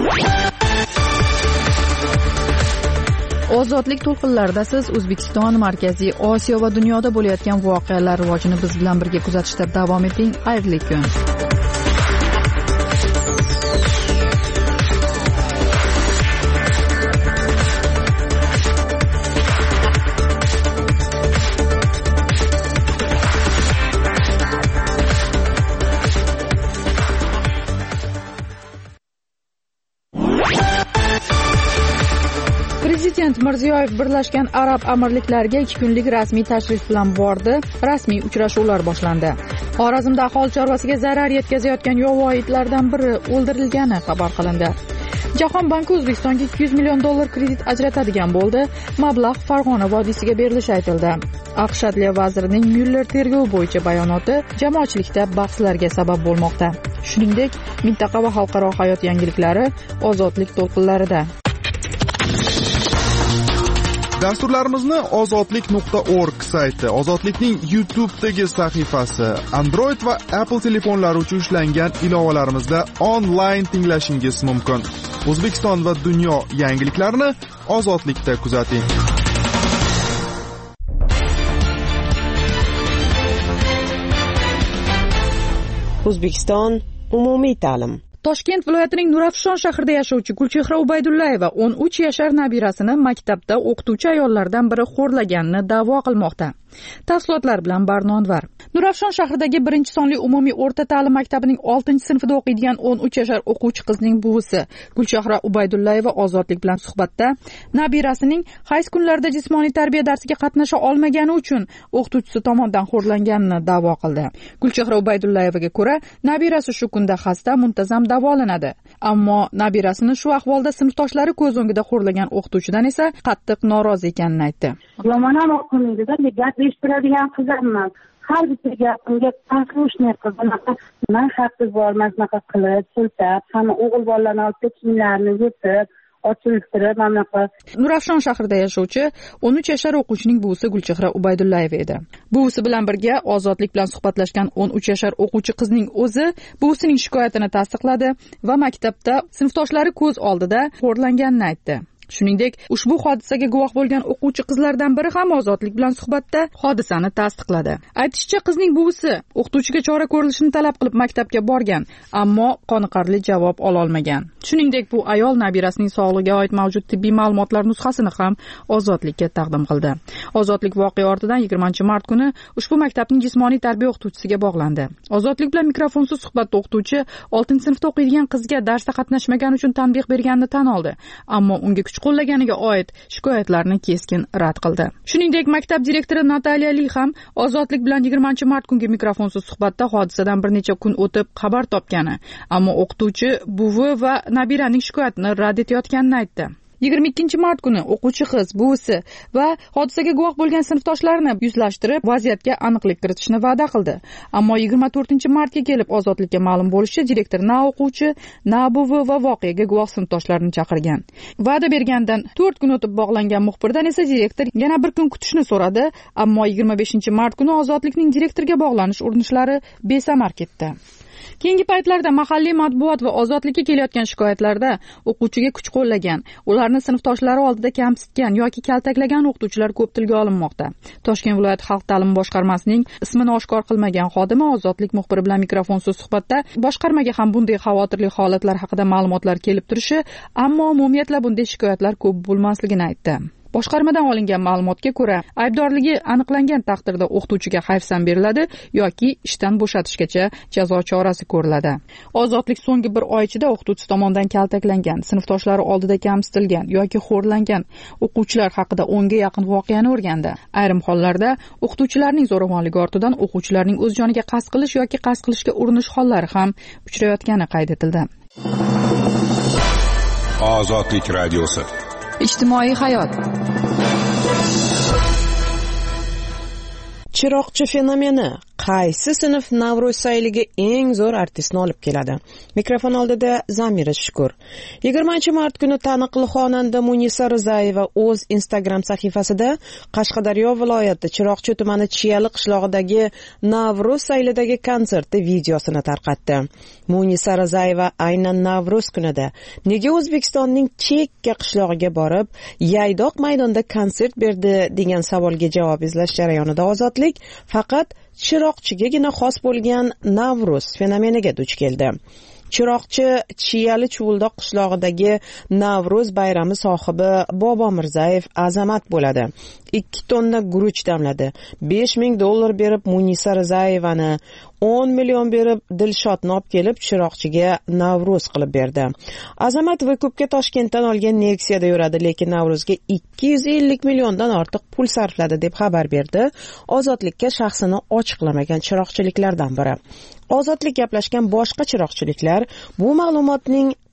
Ozodlik to'lqinlarida siz O'zbekiston, Markaziy Osiyo va dunyoda bo'layotgan voqealar rivojini biz bilan birga kuzatishda davom eting. Xayrli kun. Prezident Mirziyoyev Birlashgan Arab Amirliklariga ikki kunlik rasmiy tashrif bilan bordi. Rasmiy uchrashuvlar boshlandi. Xorazmda aholi chorvasiga zarar yetkazayotgan yovvoyi itlardan biri o'ldirilgani xabar qilindi. Jahon banki O'zbekistonga ikki yuz million dollar kredit ajratadigan bo'ldi. Mablag' Farg'ona vodiysiga berilishi aytildi. AQSh Adliya vazirining Myuller tergovi bo'yicha bayonoti jamoatchilikda bahslarga sabab bo'lmoqda. Shuningdek, mintaqa va xalqaro hayot yangiliklari ozodlik to'lqinlarida. Dasturlarimizni ozodlik nuqta org sayti, Ozodlikning YouTube'dagi sahifasi, Android va Apple telefonlari uchun ishlangan ilovalarimizda onlayn tinglashingiz mumkin. O'zbekiston va dunyo yangiliklarini Ozodlikda kuzating. O'zbekiston umumiy ta'lim. Toshkent viloyatining Nurafshon shahrida yashovchi Gulchehra Ubaydullayeva o'n uch yashar nabirasini maktabda o'qituvchi ayollardan biri xo'rlaganini da'vo qilmoqda. Tafsilotlar bilan Barnonvar. Nurafshon shahridagi birinchi sonli umumiy o'rta ta'lim maktabining oltinchi sinfida o'qiydigan o'n uch yashar o'quvchi qizning buvisi Gulchehra Ubaydullayeva Ozodlik bilan suhbatda nabirasining hayz kunlarida jismoniy tarbiya darsiga qatnasha olmagani uchun o'qituvchisi tomonidan xo'rlanganini da'vo qildi. Gulchehra Ubaydullayevaga ko'ra, nabirasi shu kunda xasta, muntazam davolanadi. Ammo nabirasini shu ahvolda sinfdoshlari ko'z o'ngida xo'rlagan o'qituvchidan esa qattiq norozi ekanini aytdi. Yomon ham o'qiydi-da, gap eshittiradigan qiz emas. Har bitta gapimga послушный qiz, bunaqa man xavfsiz bormas, bunaqa qilib, siltab, hamma o'g'il bolalarni olib kiyimlarini yutib, ochiltirib, bunaqa. Nurafshon shahrida yashovchi o'n uch yashar o'quvchining buvisi Gulchehra Ubaydullayeva edi. Buvisi bilan birga Ozodlik bilan suhbatlashgan o'n uch yashar o'quvchi qizning o'zi buvisining shikoyatini tasdiqladi va maktabda sinfdoshlari ko'z oldida xo'rlanganini aytdi. Shuningdek, ushbu hodisaga guvoh bo'lgan o'quvchi qizlardan biri ham Ozodlik bilan suhbatda hodisani tasdiqladi. Aytishicha, qizning buvisi o'qituvchiga chora ko'rilishini talab qilib maktabga borgan, ammo qoniqarli javob ola olmagan. Shuningdek, bu ayol nabirasining sog'lig'iga oid mavjud tibbiy ma'lumotlar nusxasini ham Ozodlikka taqdim qildi. Ozodlik voqea ortidan yigirmanchi mart kuni ushbu maktabning jismoniy tarbiya o'qituvchisiga bog'landi. Ozodlik bilan mikrofonsiz suhbatda o'qituvchi oltinchi sinfda o'qiydigan qizga darsda qatnashmagani uchun tanbeh berganini tan oldi, ammo unga kuch qo'llaganiga oid shikoyatlarni keskin rad qildi. Shuningdek, maktab direktori Nataliya Li ham Ozodlik bilan yigirmanchi mart kungi mikrofonsiz suhbatda hodisadan bir necha kun o'tib xabar topgani, ammo o'qituvchi buvi va nabiraning shikoyatini rad etayotganini aytdi. yigirma ikkinchi mart kuni o'quvchi qiz, buvisi va hodisaga guvoh bo'lgan sinfdoshlarini yuzlashtirib, vaziyatga aniqlik kiritishni va'da qildi. Ammo yigirma to'rtinchi martga kelib Ozodlikka ma'lum bo'lishicha, direktor na o'quvchi, na buvi va voqeaga guvoh sinfdoshlarini chaqirgan. Va'da bergandan to'rt kun o'tib bog'langan muxbirdan esa direktor yana bir kun kutishni so'radi, ammo yigirma beshinchi mart kuni Ozodlikning direktorga bog'lanish urinishlari besamar ketdi. Keyingi paytlarda mahalliy matbuot va Ozodlikka kelayotgan shikoyatlarda o'quvchiga kuch qo'llagan, ularni sinfdoshlari oldida kamsitgan yoki kaltaklagan o'qituvchilar ko'p tilga olinmoqda. Toshkent viloyat xalq ta'limi boshqarmasining ismini oshkor qilmagan xodimi Ozodlik muxbiri bilan mikrofonsiz suhbatda boshqarmaga ham bunday xavotirli holatlar haqida ma'lumotlar kelib turishi, ammo umumiyatla bunday shikoyatlar ko'p bo'lmasligini aytdi. Boshqarmadan olingan ma'lumotga ko'ra, aybdorligi aniqlangan taqdirda o'qituvchiga hayfsan beriladi yoki ishdan bo'shatishgacha jazo chorasi ko'riladi. Ozodlik so'nggi bir oy ichida o'qituvchi tomonidan kaltaklangan, sinfdoshlari oldida kamsitilgan yoki xo'rlangan o'quvchilar haqida o'nga yaqin voqeani o'rgandi. Ayrim hollarda o'qituvchilarning zo'ravonligi ortidan o'quvchilarning o'z joniga qasd qilish yoki qasd qilishga urinish hollari ham uchrayotgani qayd etildi. Ozodlik radiosi. Ijtimoiy hayot. Chiroqchi fenomeni. Qaysi sinf Navro'z sayliga eng zo'r artistni olib keladi? Mikrofon oldida Zamira Shukur. yigirmanchi mart kuni taniqli xonanda Munisa Rizayeva o'z Instagram sahifasida Qashqadaryo viloyati Chiroqchi tumani Chiyali qishlog'idagi Navro'z saylidagi konserti videosini tarqatdi. Munisa Rizayeva aynan Navro'z kunida nega O'zbekistonning chekka qishlog'iga borib, Yaydoq maydonda konsert berdi degan savolga javob izlash jarayonida Ozodlik faqat Chiroqchigagina xos bo'lgan Navro'z fenomeniga duch keldi. Chiroqchi Chiyali Chuvuldoq qishlog'idagi Navro'z bayrami sohibi Bobo Mirzayev azamat bo'ladi. ikki tonna guruch damladi. besh ming dollar berib Munisa Rizayevani, o'n million berib Dilshodni olib kelib Chiroqchiga Navro'z qilib berdi. Azamat Vekubga Toshkentdan olgan Nexia'da yuradi, lekin Navro'zga ikki yuz ellik milliondan ortiq pul sarfladi deb xabar berdi Ozodlikka shaxsini ochiqlamagan chiroqchiliklardan biri. Ozodlik gaplashgan boshqa chiroqchiliklar bu ma'lumotning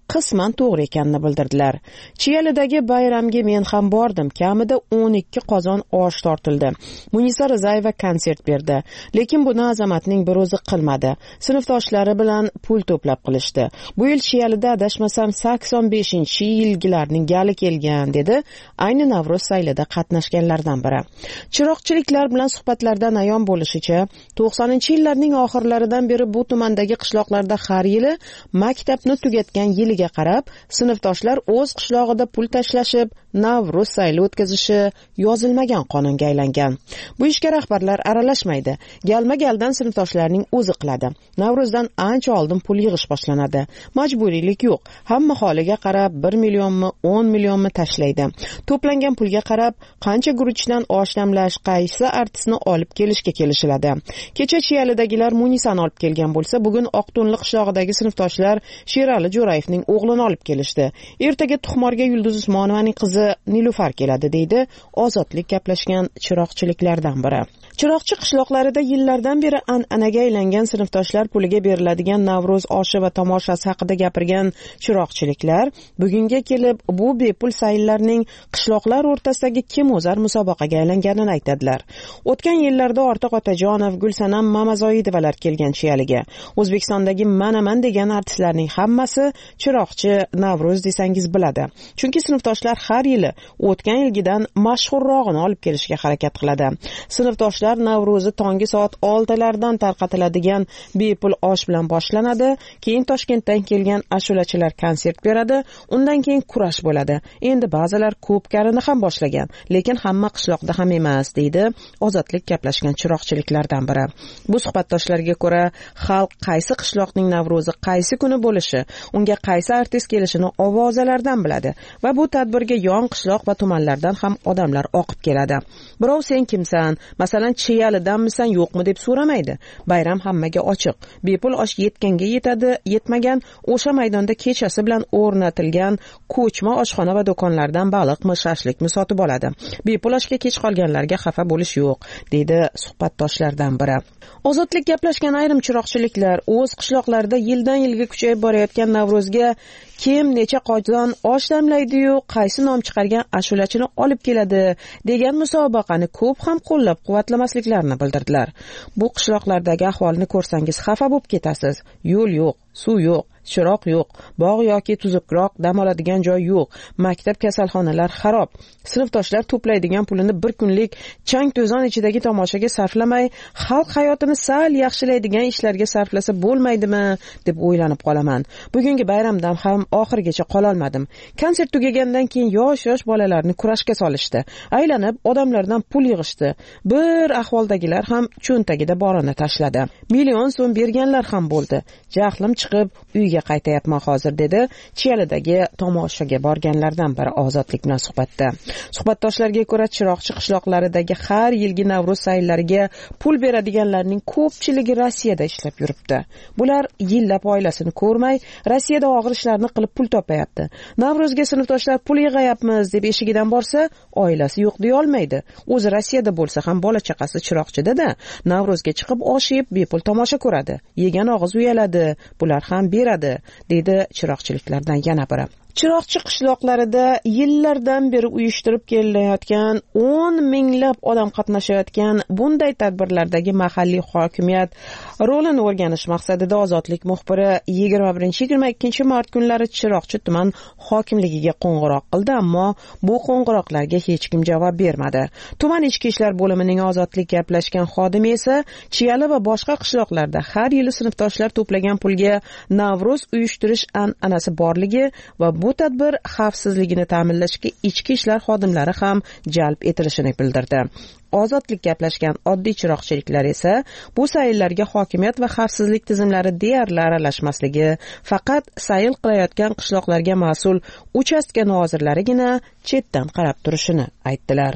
qisman to'g'ri ekanini bildirdilar. Chiyalidagi bayramga men ham bordim. Kamida o'n ikki qozon osh tortildi. Munisa Rizayeva konsert berdi. Lekin buni Azamatning bir o'zi qilmadi. Sinfdoshlari bilan pul to'plab qilishdi. Bu yil Chiyalida adashmasam sakson beshinchi yilgilarning gali kelgan, dedi ayni Navro'z saylida qatnashganlardan biri. Chiroqchiliklar bilan suhbatlarda ayon bo'lishicha, to'qsoninchi yillarning oxirlaridan beri bu tumandagi qishloqlarda har yili maktabni tugatgan yiliga qarab sinfdoshlar o'z qishlog'ida pul tashlashib Navro'z sayli o'tkazishi yozilmagan qonunga aylangan. Bu ishga rahbarlar aralashmaydi. Galma-galdan sinfdoshlarning o'zi qiladi. Navro'zdan ancha oldin pul yig'ish boshlanadi. Majburiylik yo'q. Hamma holiga qarab bir millionmi, o'n millionmi tashlaydi. To'plangan pulga qarab qancha guruchdan osh damlash, qaysi artistni olib kelishga kelishiladi. Kecha Chiyalidagilar Munisani olib kelgan bo'lsa, bugun Oqto'nli qishlog'idagi sinfdoshlar Sherali Jo'rayevning o'g'lini olib kelishdi. Ertaga Tuxmorga Yulduz Usmonovaning qizi Nilufar keladi, deydi Ozodlik gaplashgan chiroqchiliklardan biri. Chiroqchi qishloqlarida yillardan beri an'anaga aylangan sinfdoshlar puliga beriladigan Navro'z oshi va tomoshasi haqida gapirgan chiroqchiliklar bugunga kelib bu bepul sayllarning qishloqlar o'rtasidagi kim o'zar musobaqaga aylanganini aytadilar. O'tgan yillarda Ortiq Otajonov, Gulsanam Mamazoidovalar kelgan Chiyaliga. O'zbekistondagi Manaman degan artistlarning hammasi chiroqchi Navro'z desangiz biladi. Chunki sinfdoshlar har yili o'tgan yilgidan mashhurrog'ini olib kelishga harakat qiladi. Sinfdoshlar Navro'zi tongi soat oltilardan tarqatiladigan bepul osh bilan boshlanadi. Keyin Toshkentdan kelgan ashulachilar konsert beradi. Undan keyin kurash bo'ladi. Endi ba'zilar ko'pkarini ham boshlagan, lekin hamma qishloqda ham emas, deydi Ozodlik gaplashgan chiroqchiliklardan biri. Bu suhbatdoshlarga ko'ra, xalq qaysi qishloqning Navro'zi qaysi kuni bo'lishi, unga qaysi artist kelishini ovozalardan biladi va bu tadbirga yon qishloq va tumanlardan ham odamlar oqib keladi. Birov sen kimsan, masalan Chiyalidanmisan yo'qmi deb so'ramaydi. Bayram hammaga ochiq. Bepul osh yetganga yetadi, yetmagan o'sha maydonda kechasi bilan o'rnatilgan ko'chma oshxona va do'konlardan baliqmi, shashlikmi sotib oladi. Bepul oshga kech qolganlarga xafa bo'lish yo'q, deydi suhbatdoshlardan biri. Ozodlik gaplashgan ayrim chiroqchiliklar o'z qishloqlarida yildan yilga kuchayib borayotgan Navro'zga kim necha qozon osh damlaydi-yu, qaysi nom chiqargan ashulachini olib keladi degan musobaqani ko'p ham qo'llab-quvvatlamasliklarini bildirdilar. Bu qishloqlardagi ahvolni ko'rsangiz xafa bo'lib ketasiz. Yo'l yo'q, suv yo'q, chiroq yo'q, bog' yoki tuzukroq dam oladigan joy yo'q, maktab, kasalxonalar xarob. Sinfdoshlar to'playdigan pulini bir kunlik chang to'zon ichidagi tomoshaga sarflamay, xalq hayotini sal yaxshilaydigan ishlarga sarflasa bo'lmaydimi deb o'ylanib qolaman. Bugungi bayramdan ham oxirgacha qola olmadim. Konsert tugagandan keyin yosh-yosh bolalarni kurashga solishdi. Aylanib odamlardan pul yig'ishdi. Bir ahvoldagilar ham cho'ntagida borini tashladi. Million so'm berganlar ham bo'ldi. Jahlim chiqib uyga qaytayapman hozir, dedi Chiyalidagi tomoshaga borganlardan biri Ozodlik bilan suhbatda. Suhbatdoshlarga ko'ra, chiroqchi qishloqlaridagi har yilgi Navro'z sayllariga pul beradiganlarning ko'pchiligi Rossiyada ishlab yuribdi. Bular yillab oilasini ko'rmay, Rossiyada og'ir ishlarni qilib pul topayapti. Navro'zga sinfdoshlar pul yig'ayapmiz deb eshigidan borsa, oilasi yo'q deya olmaydi. O'zi Rossiyada bo'lsa ham bola chaqasi chiroqchida-da, Navro'zga chiqib osh yeb bepul tomosha ko'radi. Yegan og'iz uyaladi, bular ham beradi, deydi chiroqchiliklardan yana biri. Chiroqchi qishloqlarida yillardan beri uyushtirib kelilayotgan o'n minglab odam qatnashayotgan bunday tadbirlardagi mahalliy hokimiyat rolini o'rganish maqsadida Ozodlik muxbiri yigirma birinchi yigirma ikkinchi mart kunlari Chiroqchi tuman hokimligiga qo'ng'iroq qildi, ammo bu qo'ng'iroqlarga hech kim javob bermadi. Tuman ichki ishlar bo'limining Ozodlik gaplashgan xodimi esa Chiyali va boshqa qishloqlarda har yili sinfdoshlar to'plagan pulga Navro'z uyushtirish an'anasi borligi va bu tadbir xavfsizligini ta'minlashga ichki ishlar xodimlari ham jalb etilishini bildirdi. Ozodlik gaplashgan oddiy chiroqchiliklar esa bu sayllarga hokimiyat va xavfsizlik tizimlari deyarli aralashmasligi, faqat sayl qilayotgan qishloqlarga mas'ul uchastka nozirlarigina chetdan qarab turishini aytdilar.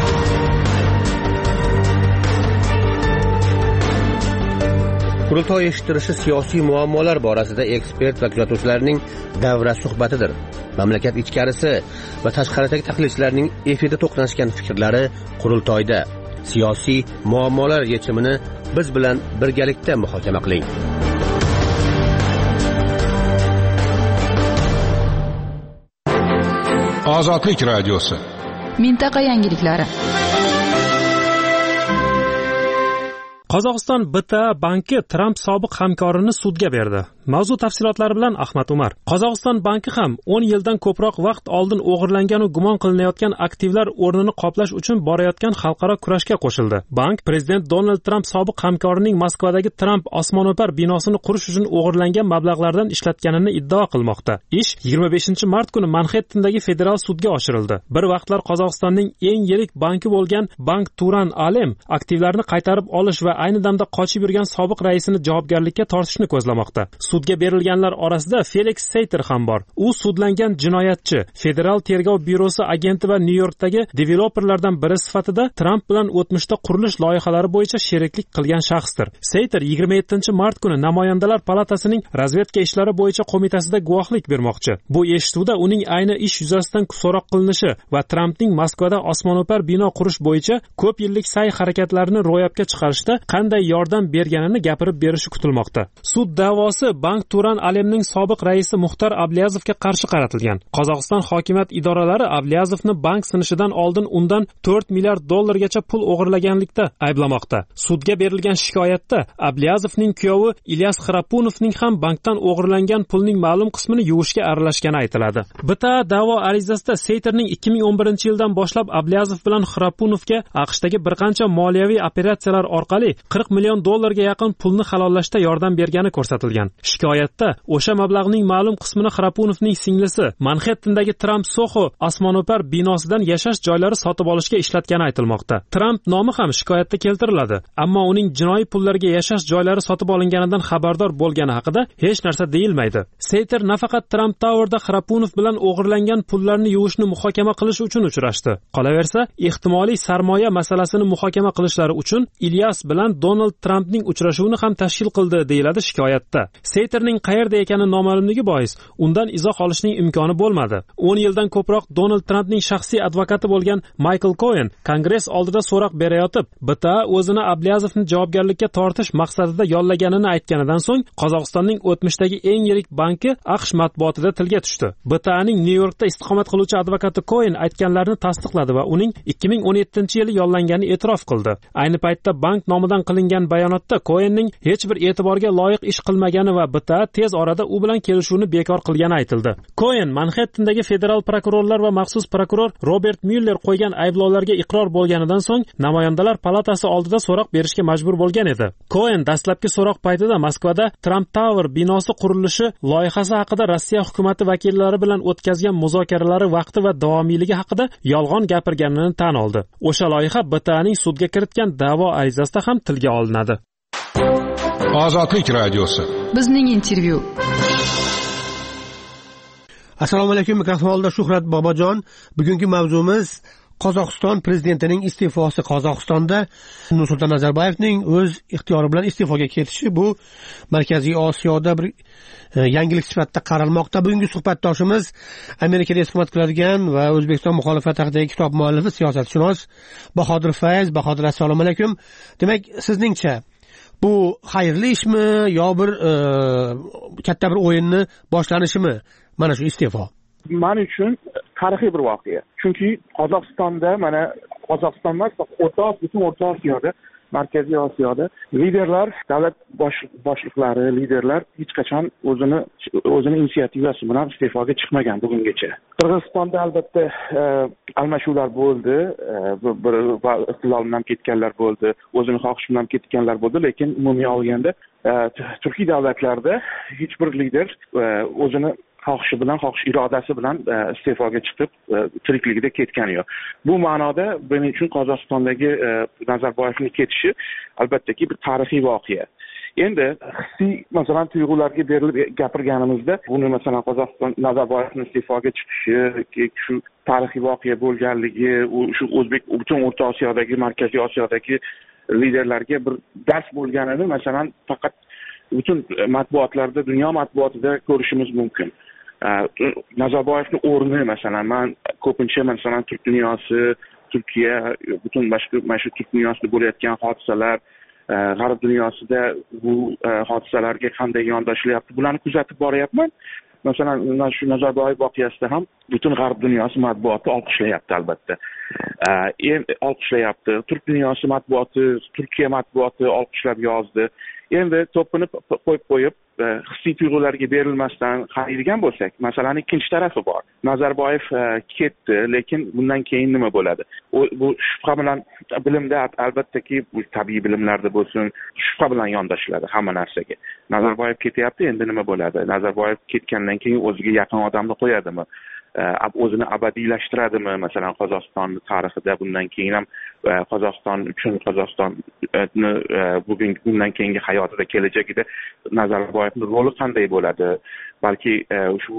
Qurultoy eshittirishi siyosiy muammolar borasida ekspert va kuzatuvchilarning davra suhbatidir. Mamlakat ichkarisi va tashqaridagi tahlilchilarning efirda to'qnashgan fikrlari qurultoyda. Siyosiy muammolar yechimini biz bilan birgalikda muhokama qiling. Ozodlik radiosi. Mintaqa yangiliklari. Qozog'iston B T A banki Tramp sobiq hamkorini sudga berdi. Mavzu tafsilotlari bilan Ahmad Umar. Qozog'iston banki ham o'n yildan ko'proq vaqt oldin o'g'irlangan va gumon qilinayotgan aktivlar o'rnini qoplash uchun borayotgan xalqaro kurashga qo'shildi. Bank prezident Donald Tramp sobiq hamkorining Moskvadagi Tramp osmono'par binosini qurish uchun o'g'irlangan mablag'lardan ishlatganini iddao qilmoqda. Ish yigirma beshinchi mart kuni Manhattendagi federal sudga oshirildi. Bir vaqtlar Qozog'istonning eng yirik banki bo'lgan Bank Turan Alem aktivlarni qaytarib olish va ayni damda qochib yurgan sobiq raisini javobgarlikka tortishni ko'zlamoqda. Sudga berilganlar orasida Felix Seiter ham bor. U sudlangan jinoyatchi, Federal tergov byurosi agenti va Nyu-Yorkdagi developerlardan biri sifatida Tramp bilan o'tmishda qurilish loyihalari bo'yicha sheriklik qilgan shaxsdir. Seiter yigirma yettinchi mart kuni Namoyandalar palatasining razvedka ishlari bo'yicha qo'mitasida guvohlik bermoqchi. Bu eshituvda uning ayni ish yuzasidan so'roq qilinishi va Trampning Moskvada osmono'par bino qurish bo'yicha ko'p yillik sa'y-harakatlarini ro'yobga chiqarishda qanday yordam berganini gapirib berishi kutilmoqda. Sud da'vosi Bank Turan Alemning sobiq raisi Muxtar Ablyazovga qarshi qaratilgan. Qozog'iston hokimiyat idoralari Ablyazovni bank sinishidan oldin undan to'rt milliard dollargacha pul o'g'irlaganlikda ayblamoqda. Sudga berilgan shikoyatda Ablyazovning kuyovi Ilyas Xrapunovning ham bankdan o'g'irlangan pulning ma'lum qismini yuvishga aralashgani aytiladi. B T A da'vo arizasida Seiterning ikki ming o'n birinchi yildan boshlab Ablyazov bilan Xrapunovga AQShdagi bir qancha moliyaviy operatsiyalar orqali qirq million dollarga yaqin pulni halollashda yordam bergani ko'rsatilgan. Shikoyatda o'sha mablag'ning ma'lum qismini Xrapunovning singlisi Manhattendagi Trump Soho osmono'par binosidan yashash joylari sotib olishga ishlatgani aytilmoqda. Trump nomi ham shikoyatda keltiriladi, ammo uning jinoiy pullarga yashash joylari sotib olinganidan xabardor bo'lgani haqida hech narsa deyilmaydi. Seiter nafaqat Trump Towerda Xrapunov bilan o'g'irlangan pullarni yuvishni muhokama qilish uchun uchrashdi. Qolaversa, ehtimoliy sarmoya masalasini muhokama qilishlari uchun Ilyas bilan Donald Trampning uchrashuvini ham tashkil qildi, deyiladi shikoyatda. Seiterning qayerda ekani noma'lumligi bois undan izoh olishning imkoni bo'lmadi. o'n yildan ko'proq Donald Trampning shaxsiy advokati bo'lgan Michael Cohen Kongress oldida so'roq berayotib, B T A o'zini Ablyazovni javobgarlikka tortish maqsadida yollaganini aytganidan so'ng Qozog'istonning o'tmishdagi eng yirik banki AQSh matbuotida tilga tushdi. B T Aning Nyu-Yorkda istiqomat qiluvchi advokati Cohen aytganlarini tasdiqladi va uning ikki ming o'n yettinchi yili yollanganini e'tirof qildi. Ayni paytda bank nomidan qilingan bayonotda Cohenning hech bir e'tiborga loyiq ish qilmagani va B T A tez orada u bilan kelishuvni bekor qilgani aytildi. Cohen Manhattendagi federal prokurorlar va maxsus prokuror Robert Mueller qo'ygan ayblovlarga iqror bo'lganidan so'ng Namoyandalar palatasi oldida so'roq berishga majbur bo'lgan edi. Cohen dastlabki so'roq paytida Moskvada Trump Tower binosi qurilishi loyihasi haqida Rossiya hukumati vakillari bilan o'tkazgan muzokaralari vaqti va davomiyligi haqida yolg'on gapirganini tan oldi. O'sha loyiha B T Aning sudga kiritgan da'vo arizasida ham tilga olinadi. Ozodlik radiosi. Bizning intervyu. Assalomu alaykum, mikrofonda Shuhrat Bobojon. Bugungi mavzumiz Qozog'iston prezidentining iste'fosi. Qozog'istonda Nursulton Nazarboyevning o'z ixtiyori bilan iste'foga ketishi bu Markaziy Osiyoda bir yangilik sifatida qaralmoqda. Bugungi suhbatdoshimiz Amerikada istiqomat qiladigan va O'zbekiston muxolifati haqidagi kitob muallifi, siyosatshunos Bahodir Fayz. Bahodir, assalomu alaykum. Demak, sizningcha bu xayrli ishmi yo bir e, katta bir o'yinni boshlanishimi mana shu iste'fo? Men uchun tarixiy bir voqea. Chunki Qozog'istonda, mana Qozog'iston emas, o'rta butun o'rta Osiyoda, Markaziy Osiyoda liderlar, davlat bosh, boshliqlari, liderlar hech qachon o'zini o'zini inisiativasi bilan iste'foga chiqmagan bugungacha. Qirg'izistonda albatta e, almashuvlar bo'ldi, e, bir iqtidor bilan ketganlar bo'ldi, o'zini xohishi bilan ketganlar bo'ldi, lekin umumiy olganda e, turkiy davlatlarda hech bir lider e, o'zini xohishi bilan, xohish irodasi bilan e, iste'foga chiqib e, tirikligida ketgani yo'q. Bu ma'noda benim uchun Qozog'istondagi e, Nazarboyevning ketishi albattaki bir tarixiy voqea. Endi hissiy masalan tuyg'ularga berilib gapirganimizda, buni masalan Qozog'iston Nazarboyevning iste'foga chiqishi, shu tarixiy voqea bo'lganligi, u shu o'zbek butun o'rta Osiyodagi, Markaziy Osiyodagi liderlarga bir dars bo'lganini masalan faqat butun matbuotlarda, dunyo matbuotida ko'rishimiz mumkin. Nazarboyevning o'rni masalan, men ko'pincha masalan turk dunyosi, Turkiya, butun boshqa mana shu turk dunyosida bo'layotgan hodisalar, g'arb dunyosida bu hodisalarga qanday yondashilyapti, bularni kuzatib boryapman masalan mana shu Nazarboyev voqeasida ham butun g'arb dunyosi matbuoti olqishlayapti albatta. Endi olqishlayapti. Turk dunyosi matbuoti, Turkiya matbuoti olqishlab yozdi. Endi to'pini qo'yib qo'yib hissiy tuyg'ularga berilmasdan qaraydigan bo'lsak, masalaning ikkinchi tarafi bor. Nazarboyev ketdi, lekin bundan keyin nima bo'ladi? Bu shubha bilan bilimda albattaki bu tabiiy bilimlarda bo'lsin, shubha bilan yondashiladi hamma narsaga. Nazarboyev ketyapti, endi nima bo'ladi? Nazarboyev ketgandan keyin o'ziga yaqin odamni qo'yadimi? O'zini abadiylashtiradimi? Masalan, Qozog'iston tarixida bundan keyin ham Qozog'iston uchun Qozog'istonni bugun bundan keyingi hayotida, kelajagida Nazarboyevning roli qanday bo'ladi? Balki shu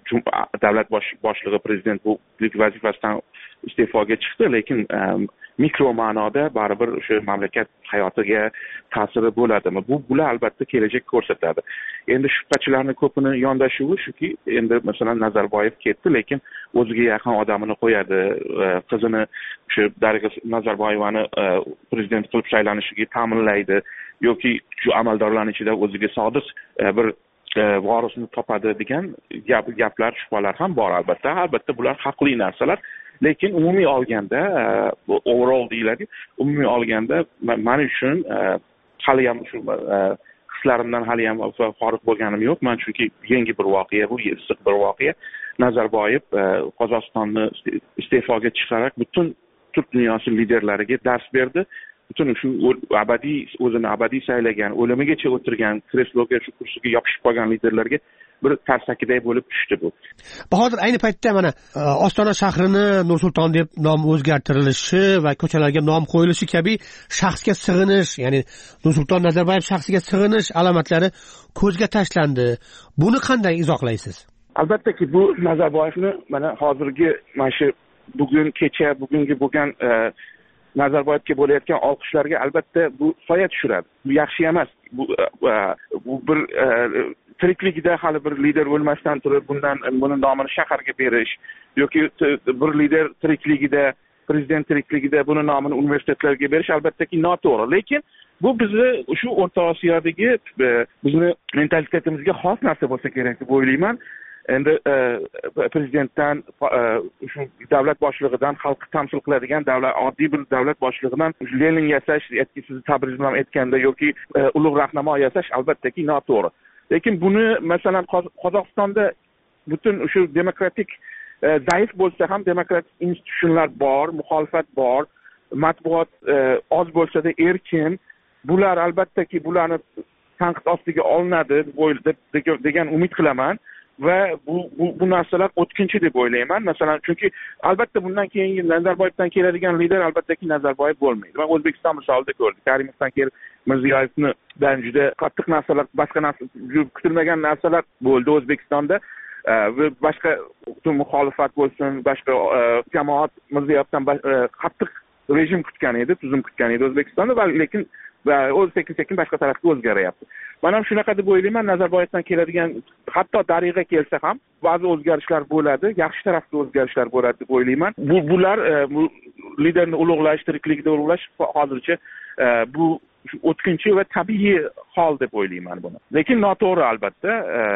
davlat boshlig'i prezident bu vazifasidan iste'foga chiqdi, lekin mikro ma'noda baribir o'sha mamlakat hayotiga ta'siri bo'ladimi? Bu bular albatta kelajak ko'rsatadi. Endi shubhachilarni ko'pini yondashuvi shuki, endi masalan Nazarboyev ketdi, lekin o'ziga yaqin odamini qo'yadi, qizini shu Darig'a Nazarboyevani prezident qilib saylanishiga ta'minlaydi yoki shu amaldorlarning ichida o'ziga sodiq bir vorisni topadi degan gaplar, shubhalar ham bor albatta. Albatta bular haqli narsalar. Lekin umumiy olganda, overall deyiladi, umumiy olganda men uchun hali ham shu hislarimdan hali ham forig' bo'lganim yo'q. Men chunki yangi bir voqea, bu issiq bir voqea. Nazarboyev Qozog'istonni iste'foga chiqarib butun Turk dunyosi liderlariga dars berdi. Butun shu abadiy o'zini abadiy saylagan, o'limigacha o'tirgan, kresloga shu kursiga yopishib qolgan liderlarga bir tarsakiday bo'lib tushdi bu. Bahodir, ayni paytda mana Ostona shahrini Nur-Sulton deb nom o'zgartirilishi va ko'chalarga nom qo'yilishi kabi shaxsga sig'inish, ya'ni Nur-Sulton Nazarboyev shaxsiga sig'inish alomatlari ko'zga tashlandi. Buni qanday izohlaysiz? Albattaki bu Nazarboyevni mana hozirgi mana shu bugun kecha bugungi bo'lgan Nazarboyevga bo'layotgan olqishlarga albatta bu soya tushiradi. Bu yaxshi emas. Bu bu bir tirikligida hali bir lider bo'lmasdan turib bundan buni nomini shaharga berish yoki bir lider tirikligida, prezident tirikligida buni nomini universitetlarga berish albattaki noto'g'ri. Lekin bu bizni shu O'rta Osiyodagi bizni mentalitetimizga xos narsa bo'lsa kerak deb o'ylayman. Endi prezidentdan shu davlat boshlig'idan xalqni tamsil qiladigan davlat oddiy bir davlat boshlig'idan Lenin yasash, sizni Tabriz bilan aytganda yoki ulug' rahnamo yasash albattaki noto'g'ri. Lekin buni masalan Qozog'istonda butun shu demokratik zaif bo'lsa ham demokratik institutsionlar bor, muxolifat bor, matbuot oz bo'lsa-da erkin. Bular albattaki bularni tanqid ostiga olinadi degan umid qilaman. Va bu bu, bu narsalar o'tkinchi deb o'ylayman. Masalan, chunki albatta bundan keyingi Nazarboyevdan keladigan lider albattaki Nazarboyev bo'lmaydi. Men O'zbekiston misolida ko'rdim. Karimovdan keyin Mirziyoyevni dan juda qattiq narsalar, boshqa narsa, kutilmagan narsalar bo'ldi O'zbekistonda. Va boshqa muxolifat bo'lsin, boshqa jamoat Mirziyoyevdan qattiq rejim kutgan edi, tuzum kutgan edi O'zbekistonda, va lekin va o'z sekin-sekin boshqa tarafga o'zgaryapti. Men ham shunaqa deb o'ylayman, Nazarboyevdan keladigan, hatto Darig'a kelsa ham ba'zi o'zgarishlar bo'ladi, yaxshi tarafga o'zgarishlar bo'ladi deb o'ylayman. Bu bular bu liderni ulug'lash, tirikligida ulug'lash hozircha bu o'tkinchi va tabiiy hol deb o'ylayman buni. Lekin noto'g'ri albatta,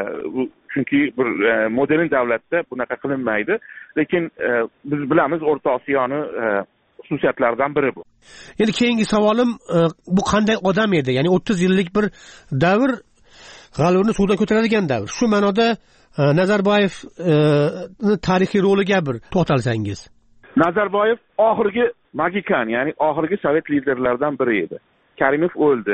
chunki bir modern davlatda bunaqa qilinmaydi. Lekin biz bilamiz O'rta Osiyoni xususiyatlaridan biri bu. Endi keyingi savolim, bu qanday odam edi? Ya'ni o'ttiz yillik bir davr, g'alvirni suvdan ko'taradigan davr. Shu ma'noda Nazarboyev tarixiy roliga bir to'xtalsangiz. Nazarboyev oxirgi magikan, ya'ni oxirgi sovet liderlaridan biri edi. Karimov o'ldi,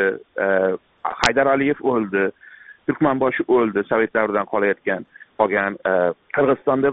Haydar Aliyev o'ldi, Turkmanboshi o'ldi, sovet davridan qolayotgan, qolgan Qirg'izistonda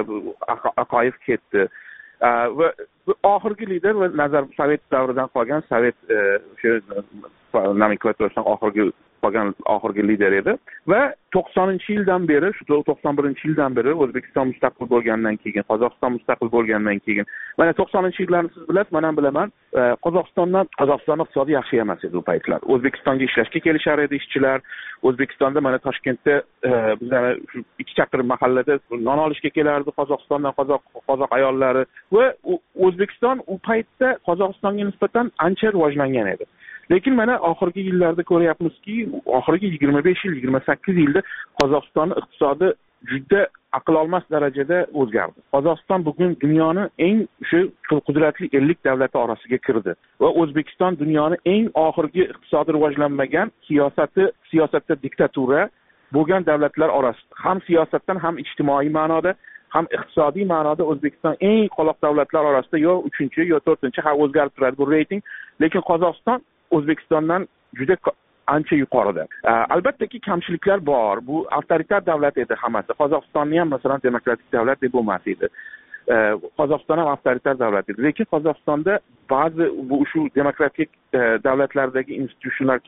Aqoyev ketdi. Va oxirgi lider va nazar sovet davridan qolgan sovet o'sha nomenklaturasidan oxirgi qolgan oxirgi lider edi va to'qsoninchi yildan beri, shu to'qson birinchi yildan beri O'zbekiston mustaqil bo'lgandan keyin, Qozog'iston mustaqil bo'lgandan keyin, mana to'qsoninchi yillarni siz bilasiz, men ham bilaman, Qozog'istondan Qozog'iston iqtisodi yaxshi emas edi u paytlar. O'zbekistonga ishlashga kelishar edi ishchilar. O'zbekistonda mana Toshkentda bizlar shu ikki chaqirim mahallada non olishga kelardi Qozog'istondan qozoq qozoq ayollari va O'zbekiston u paytda Qozog'istonga nisbatan ancha rivojlangan edi. Lekin mana oxirgi yillarda ko'ryapmizki, oxirgi yigirma besh yil, yigirma sakkiz yilda Qozog'iston iqtisodi juda aql olmas darajada o'zgardi. Qozog'iston bugun dunyoning eng shu qudratli ellik davlati orasiga kirdi va O'zbekiston dunyoning eng oxirgi iqtisodiy rivojlanmagan siyosati siyosatda diktatura bo'lgan davlatlar orasida. Ham siyosatdan, ham ijtimoiy ma'noda, ham iqtisodiy ma'noda O'zbekiston eng qoloq davlatlar orasida yo uchinchi yo to'rtinchi ha o'zgarib turadi bu reyting, lekin Qozog'iston O'zbekistondan juda ancha yuqorida. Albattaki kamchiliklar bor. Bu avtoritar davlat edi hammasi. Qozog'istonni ham masalan demokratik davlat deb bo'lmas edi. Qozog'iston ham avtoritar davlat edi. Lekin Qozog'istonda ba'zi bu shu demokratik davlatlardagi institutlar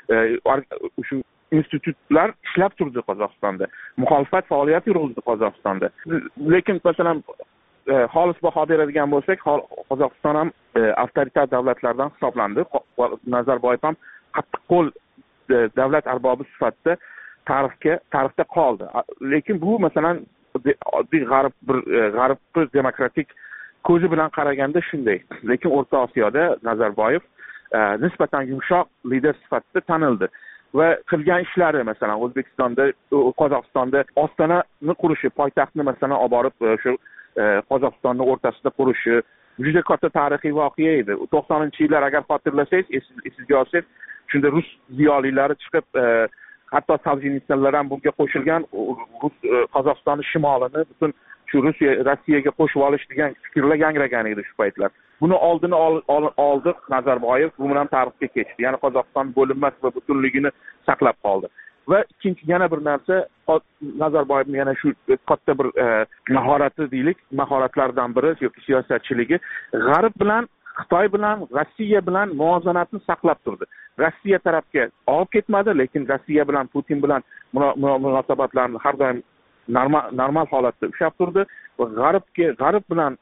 shu institutlar ishlab turdi Qozog'istonda. Muxolifat faoliyati yurg'izdi Qozog'istonda. Lekin masalan xolis baho beradigan bo'lsak, Qozog'iston ham avtoritar davlatlardan hisoblandi. Nazarboyev ham qattiqqo'l davlat arbobi sifatida tarixga tarixda qoldi. Lekin bu masalan oddiy g'arb bir g'arb demokratik ko'zi bilan qaraganda shunday. Lekin O'rta Osiyoda Nazarboyev nisbatan yumshoq lider sifatida tanildi va qilgan ishlari masalan O'zbekistonda, Qozog'istonda ostonani qurishi, poytaxtni masalan olib borib shu Qozog'istonni o'rtasida qurishi juda katta tarixiy voqea edi. to'qsoninchi yillar agar xotirlasangiz, esingizga olsangiz, shunda rus ziyolilari chiqib, hatto Soljenitsinlar ham bunga qo'shilgan, Qozog'istonning shimolini butun shu Rossiya Rossiyaga qo'shib olish degan fikrlar yangragan edi shu paytlar. Buni oldini oldi Nazarboyev, bu bilan tarixga kechdi. Ya'ni Qozog'iston bo'linmas va butunligini saqlab qoldi. Va ikkinchi yana bir narsa, Nazarboyevning yana shu katta bir mahorati deylik, mahoratlardan biri yoki siyosatchiligi G'arb bilan, Xitoy bilan, Rossiya bilan muvozanatni saqlab turdi. Rossiya tarafga olib ketmadi, lekin Rossiya bilan, Putin bilan munosabatlarni har doim normal normal holatda ushlab turdi va G'arbga, G'arb bilan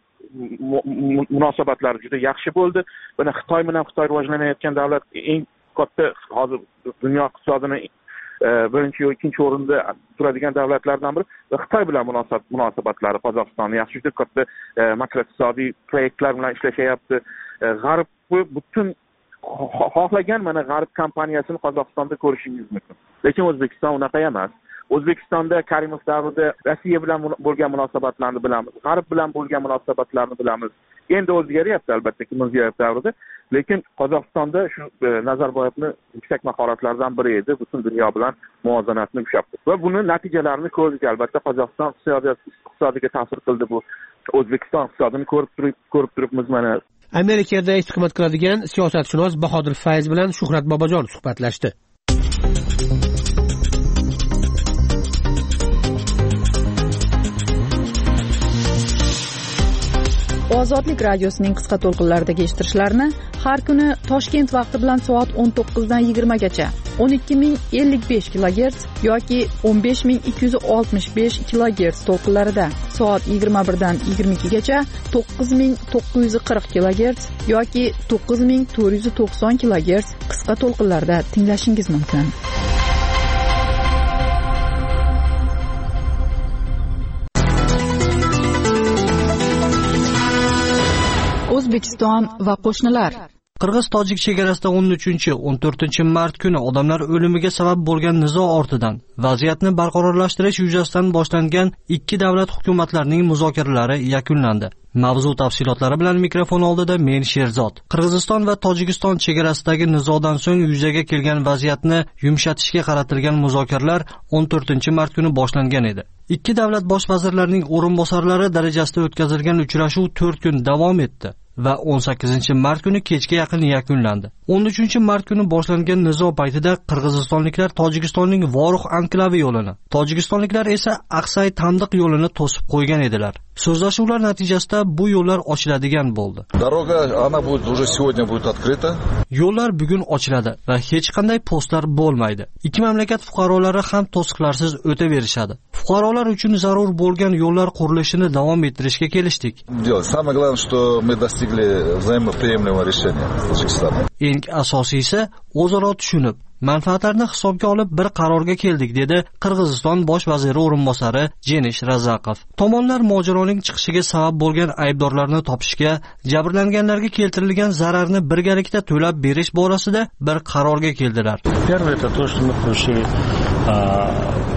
munosabatlar juda yaxshi bo'ldi. Buni Xitoy bilan Xitoy rivojlanayotgan davlat, eng katta hozir dunyo iqtisodining birinchi yoki ikkinchi o'rinda turadigan davlatlardan biri va Xitoy bilan munosabatlari Qozog'iston yaxshi, juda katta makroiqtisodiy proyektlar bilan ishlashyapti. G'arb butun xohlagan mana G'arb kompaniyasini Qozog'istonda ko'rishingiz mumkin. Lekin O'zbekiston unaqa emas. O'zbekistonda Karimov davrida Rossiya bilan bo'lgan munosabatlarni bilamiz, G'arb bilan bo'lgan munosabatlarni bilamiz. Endi o'zgaryapti albatta Mirziyoyev davrida, lekin Qozog'istonda shu Nazarboyevning yuksak mahoratlaridan biri edi, butun dunyo bilan muvozanatni ushlabdi. Va buni natijalarini ko'rdik albatta. Qozog'iston iqtisodiga ta'sir qildi bu. O'zbekiston iqtisodini ko'rib turib ko'rib turibmiz mana. Amerikada istiqomat qiladigan siyosatshunos Bahodir Fayz bilan Shuhrat Bobojon suhbatlashdi. Ozodlik radiosining qisqa to'lqinlaridagi eshittirishlarni har kuni Toshkent vaqti bilan soat o'n to'qqizdan yigirma gacha o'n ikki ming ellik besh kilogerts yoki o'n besh ming ikki yuz oltmish besh kilogerts to'lqinlarida, soat yigirma birdan yigirma ikki gacha to'qqiz ming to'qqiz yuz qirq kilogerts yoki to'qqiz ming to'rt yuz to'qson kilogerts qisqa to'lqinlarda tinglashingiz mumkin. O'zbekiston va qo'shnilar. Qirg'iz-tojik chegarasida o'n uchinchi o'n to'rtinchi mart kuni odamlar o'limiga sabab bo'lgan nizo ortidan vaziyatni barqarorlashtirish yuzasidan boshlangan ikki davlat hukumatlarining muzokaralari yakunlandi. Mavzu tafsilotlari bilan mikrofon oldida men Sherzod. Qirg'iziston va Tojikiston chegarasidagi nizodan so'ng yuzaga kelgan vaziyatni yumshatishga qaratilgan muzokaralar o'n to'rtinchi mart kuni boshlangan edi. Ikki davlat bosh vazirlarining o'rinbosarlari darajasida o'tkazilgan uchrashuv to'rt kun davom etdi va o'n sakkizinchi mart kuni kechga yaqin yakunlandi. o'n uchinchi mart kuni boshlangan nizo paytida qirg'izistonliklar Tojikistonning Voruh anklavi yo'lini, tojikistonliklar esa Aqsay Tandiq yo'lini to'sib qo'ygan edilar. So'zlashuvlar natijasida bu yo'llar ochiladigan bo'ldi. Дорога, она будет уже сегодня будет открыта. Yo'llar bugun ochiladi va hech qanday postlar bo'lmaydi. Ikki mamlakat fuqarolari ham to'siqlarsiz o'taverishadi. Fuqarolar uchun zarur bo'lgan yo'llar qurilishini davom ettirishga kelishdik. Самое главное, что мы достигли взаимоприемлемого решения с Tojikiston. Eng asosiysi o'zaro tushunib, manfaatlarni hisobga olib bir qarorga keldik, dedi Qirg'iziston bosh vaziri o'rinbosari Jenish Razaqov. Tomonlar mojaroning chiqishiga sabab bo'lgan aybdorlarni topishga, jabrlanganlarga keltirilgan zararni birgalikda to'lab berish borasida bir qarorga keldilar. Первое это то, что мы получили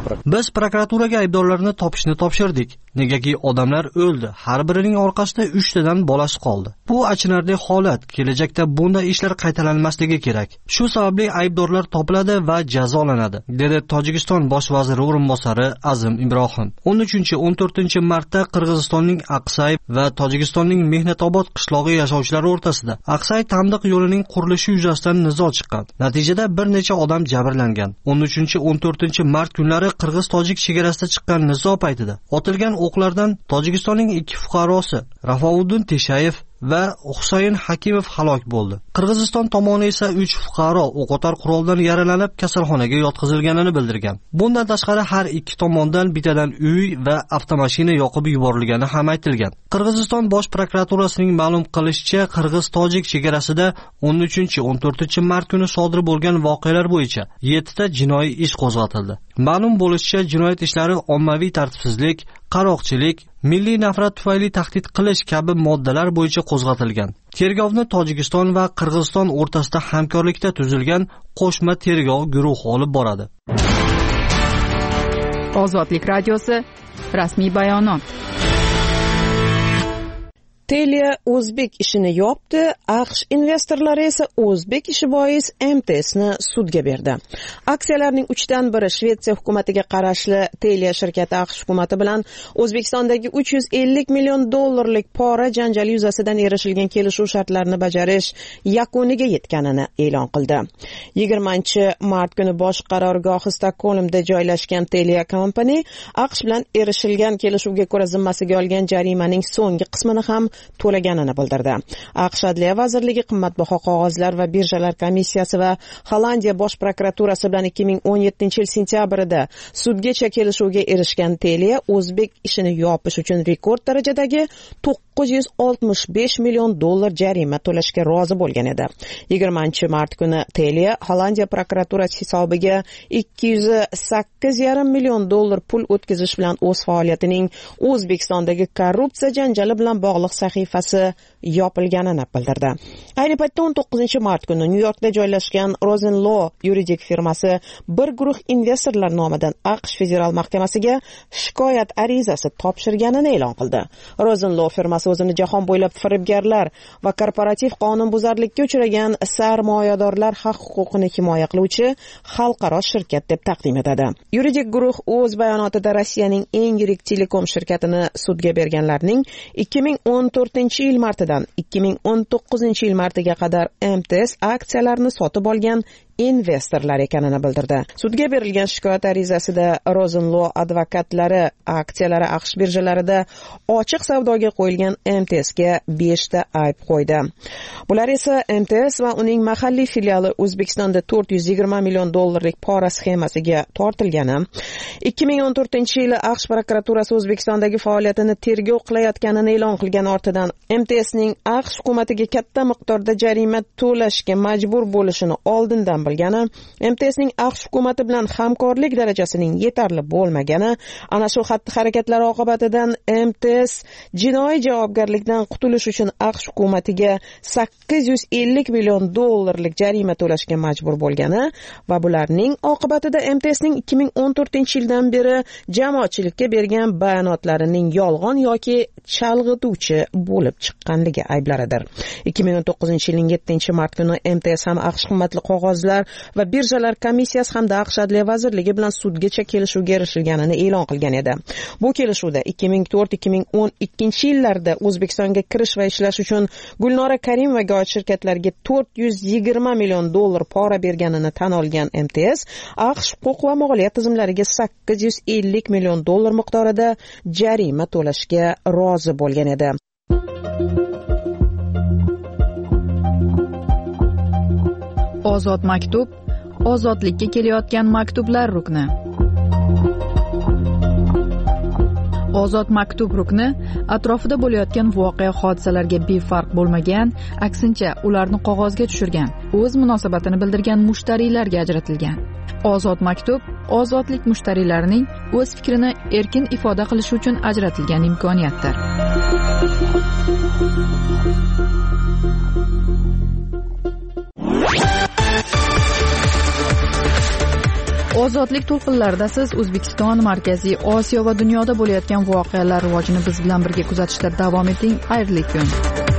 Biz prokuraturaga aybdorlarni topishni topshirdik. Negaki odamlar o'ldi. Har birining orqasida uchtadan bolasi qoldi. Bu achinarli holat. Kelajakda bunday ishlar qaytalanmasligi kerak. Shu sababli aybdorlar topiladi va jazolanadi, dedi Tojikiston bosh vaziri o'rinbosari Azim Ibrohim. o'n uchinchi o'n to'rtinchi martda Qirg'izistonning Aqsay va Tojikistonning Mehnatobod qishlog'i yashovchilari o'rtasida Aqsay Tamdiq yo'lining qurilishi yuzasidan nizo chiqqan. Natijada bir necha odam jabrlangan. o'n uchinchi o'n to'rtinchi mart kunlari Qirg'iz-Tojik chegarasida chiqqan nizo paytida otilgan o'qlardan Tojikistonning ikki fuqarosi Rafauddin Teshayev va Husayn Hakimov halok bo'ldi. Qirg'iziston tomoni esa uch fuqaro o'qotar quroldan yaralanib kasalxonaga yotqizilganini bildirgan. Bundan tashqari har ikki tomondan bittadan uy va avtomashina yoqib yuborilgani ham aytilgan. Qirg'iziston bosh prokuraturasining ma'lum qilishicha, Qirg'iz-Tojik chegarasida o'n uchinchi o'n to'rtinchi mart kuni sodir bo'lgan voqealar bo'yicha yetti ta jinoiy ish qo'zg'atildi. Ma'lum bo'lishicha, jinoyat ishlari ommaviy tartibsizlik, qaroqchilik, milliy nafrat tufayli tahdid qilish kabi moddalar bo'yicha qo'zg'atilgan. Tergovni Tojikiston va Qirg'iziston o'rtasida hamkorlikda tuzilgan qo'shma tergov guruhi olib boradi. Ozodlik radiosi rasmiy bayonot. Telia O'zbek ishini yopdi, AQSh investorlari esa O'zbek ishi bois M T S'ni sudga berdi. Aksiyalarning uchdan biri Shvetsiya hukumatiga qarashli Telia shirkati AQSh hukumati bilan O'zbekistondagi uch yuz ellik million dollarlik pora janjali yuzasidan erishilgan kelishuv shartlarini bajarish yakuniga yetganini e'lon qildi. yigirmanchi mart kuni bosh qarorgohi Stokgolmda joylashgan Telia Company AQSh bilan erishilgan kelishuvga ko'ra zimmasiga olgan jarimaning so'nggi qismini ham to'laganini bildirdi. AQSh Adliya vazirligi qimmatbaho qog'ozlar va birjalar komissiyasi va Hollandiya bosh prokuraturasi bilan ikki ming o'n yettinchi yil sentyabrida sudgacha kelishuvga erishgan Telia O'zbek ishini yopish uchun rekord darajadagi to'qqiz yuz oltmish besh million dollar jarima to'lashga rozi bo'lgan edi. yigirmanchi mart kuni Telia Hollandiya prokuraturasi hisobiga ikki yuz sakkiz yarim million dollar pul o'tkazish bilan o'z faoliyatining O'zbekistondagi korrupsiya janjali bilan bog'liq sahifasi yopilganini bildirdi. Ayni paytda o'n to'qqizinchi mart kuni Nyu-Yorkda joylashgan Rosenlaw yuridik firmasi bir guruh investorlar nomidan AQSh federal mahkamasiga shikoyat arizasi topshirganini e'lon qildi. Rosenlaw firmasi o'zini jahon bo'ylab firibgarlar va korporativ qonunbuzarlikka uchragan sarmoyadorlar haq-huquqini himoya qiluvchi xalqaro shirkat deb taqdim etadi. Yuridik guruh o'z bayonotida Rossiyaning eng yirik telekom shirkatini sudga berganlarning ikki ming o'n to'rtinchi yil martidan ikki ming o'n to'qqizinchi yil martiga qadar M T S aksiyalarini sotib olgan investorlar ekanini bildirdi. Sudga berilgan shikoyat arizasida Rosenlaw advokatlari aksiyalari AQSh birjalarida ochiq savdoga qo'yilgan M T S'ga besh ta ayb qo'ydi. Bular esa M T S va uning mahalliy filiali O'zbekistonda to'rt yuz yigirma million dollarlik pora sxemasiga tortilgani, ikki ming o'n to'rtinchi yili AQSh prokuraturasi O'zbekistondagi faoliyatini tergov qilayotganini e'lon qilgan ortidan M T S'ning AQSh hukumatiga katta miqdorda jarima to'lashga majbur bo'lishini oldindan bilgani, M T S'ning AQSh hukumati bilan hamkorlik darajasining yetarli bo'lmagani, ana shu xatti-harakatlar oqibatidan M T S jinoiy javobgarlikdan qutulish uchun AQSh hukumatiga sakkiz yuz ellik million dollarlik jarima to'lashga majbur bo'lgani va bularning oqibatida M T S'ning ikki ming o'n to'rtinchi yildan beri jamoatchilikka bergan bayonotlarining yolg'on yoki chalg'ituvchi bo'lib chiqqanligi ayblaridir. ikki ming o'n to'qqizinchi yilning yettinchi mart kuni M T S ham AQSh qimmatli qog'ozlar va birjalar komissiyasi hamda AQSh Adliya vazirligi bilan sudgacha kelishuvga erishilganini e'lon qilgan edi. Bu kelishuvda ikki ming to'rt ikki ming o'n ikkinchi yillarda O'zbekistonga kirish va ishlash uchun Gulnora Karimovaga oid shirkatlarga to'rt yuz yigirma million dollar pora berganini tan olgan M T S, AQSh huquq va moliya tizimlariga sakkiz yuz ellik million dollar miqdorida jarima to'lashga rozi bo'lgan edi. Ozod maktub, ozodlikka kelayotgan maktublar rukni. Ozod maktub rukni atrofida bo'layotgan voqea hodisalarga befarq bo'lmagan, aksincha ularni qog'ozga tushirgan, o'z munosabatini bildirgan mushtariylarga ajratilgan. Ozod maktub ozodlik mushtariylarining o'z fikrini erkin ifoda qilishi uchun ajratilgan imkoniyatdir. ozodlik to'lqinlarida siz O'zbekiston, Markaziy Osiyo va dunyoda bo'layotgan voqealar rivojini biz bilan birga kuzatishda davom eting. Xayrli kun.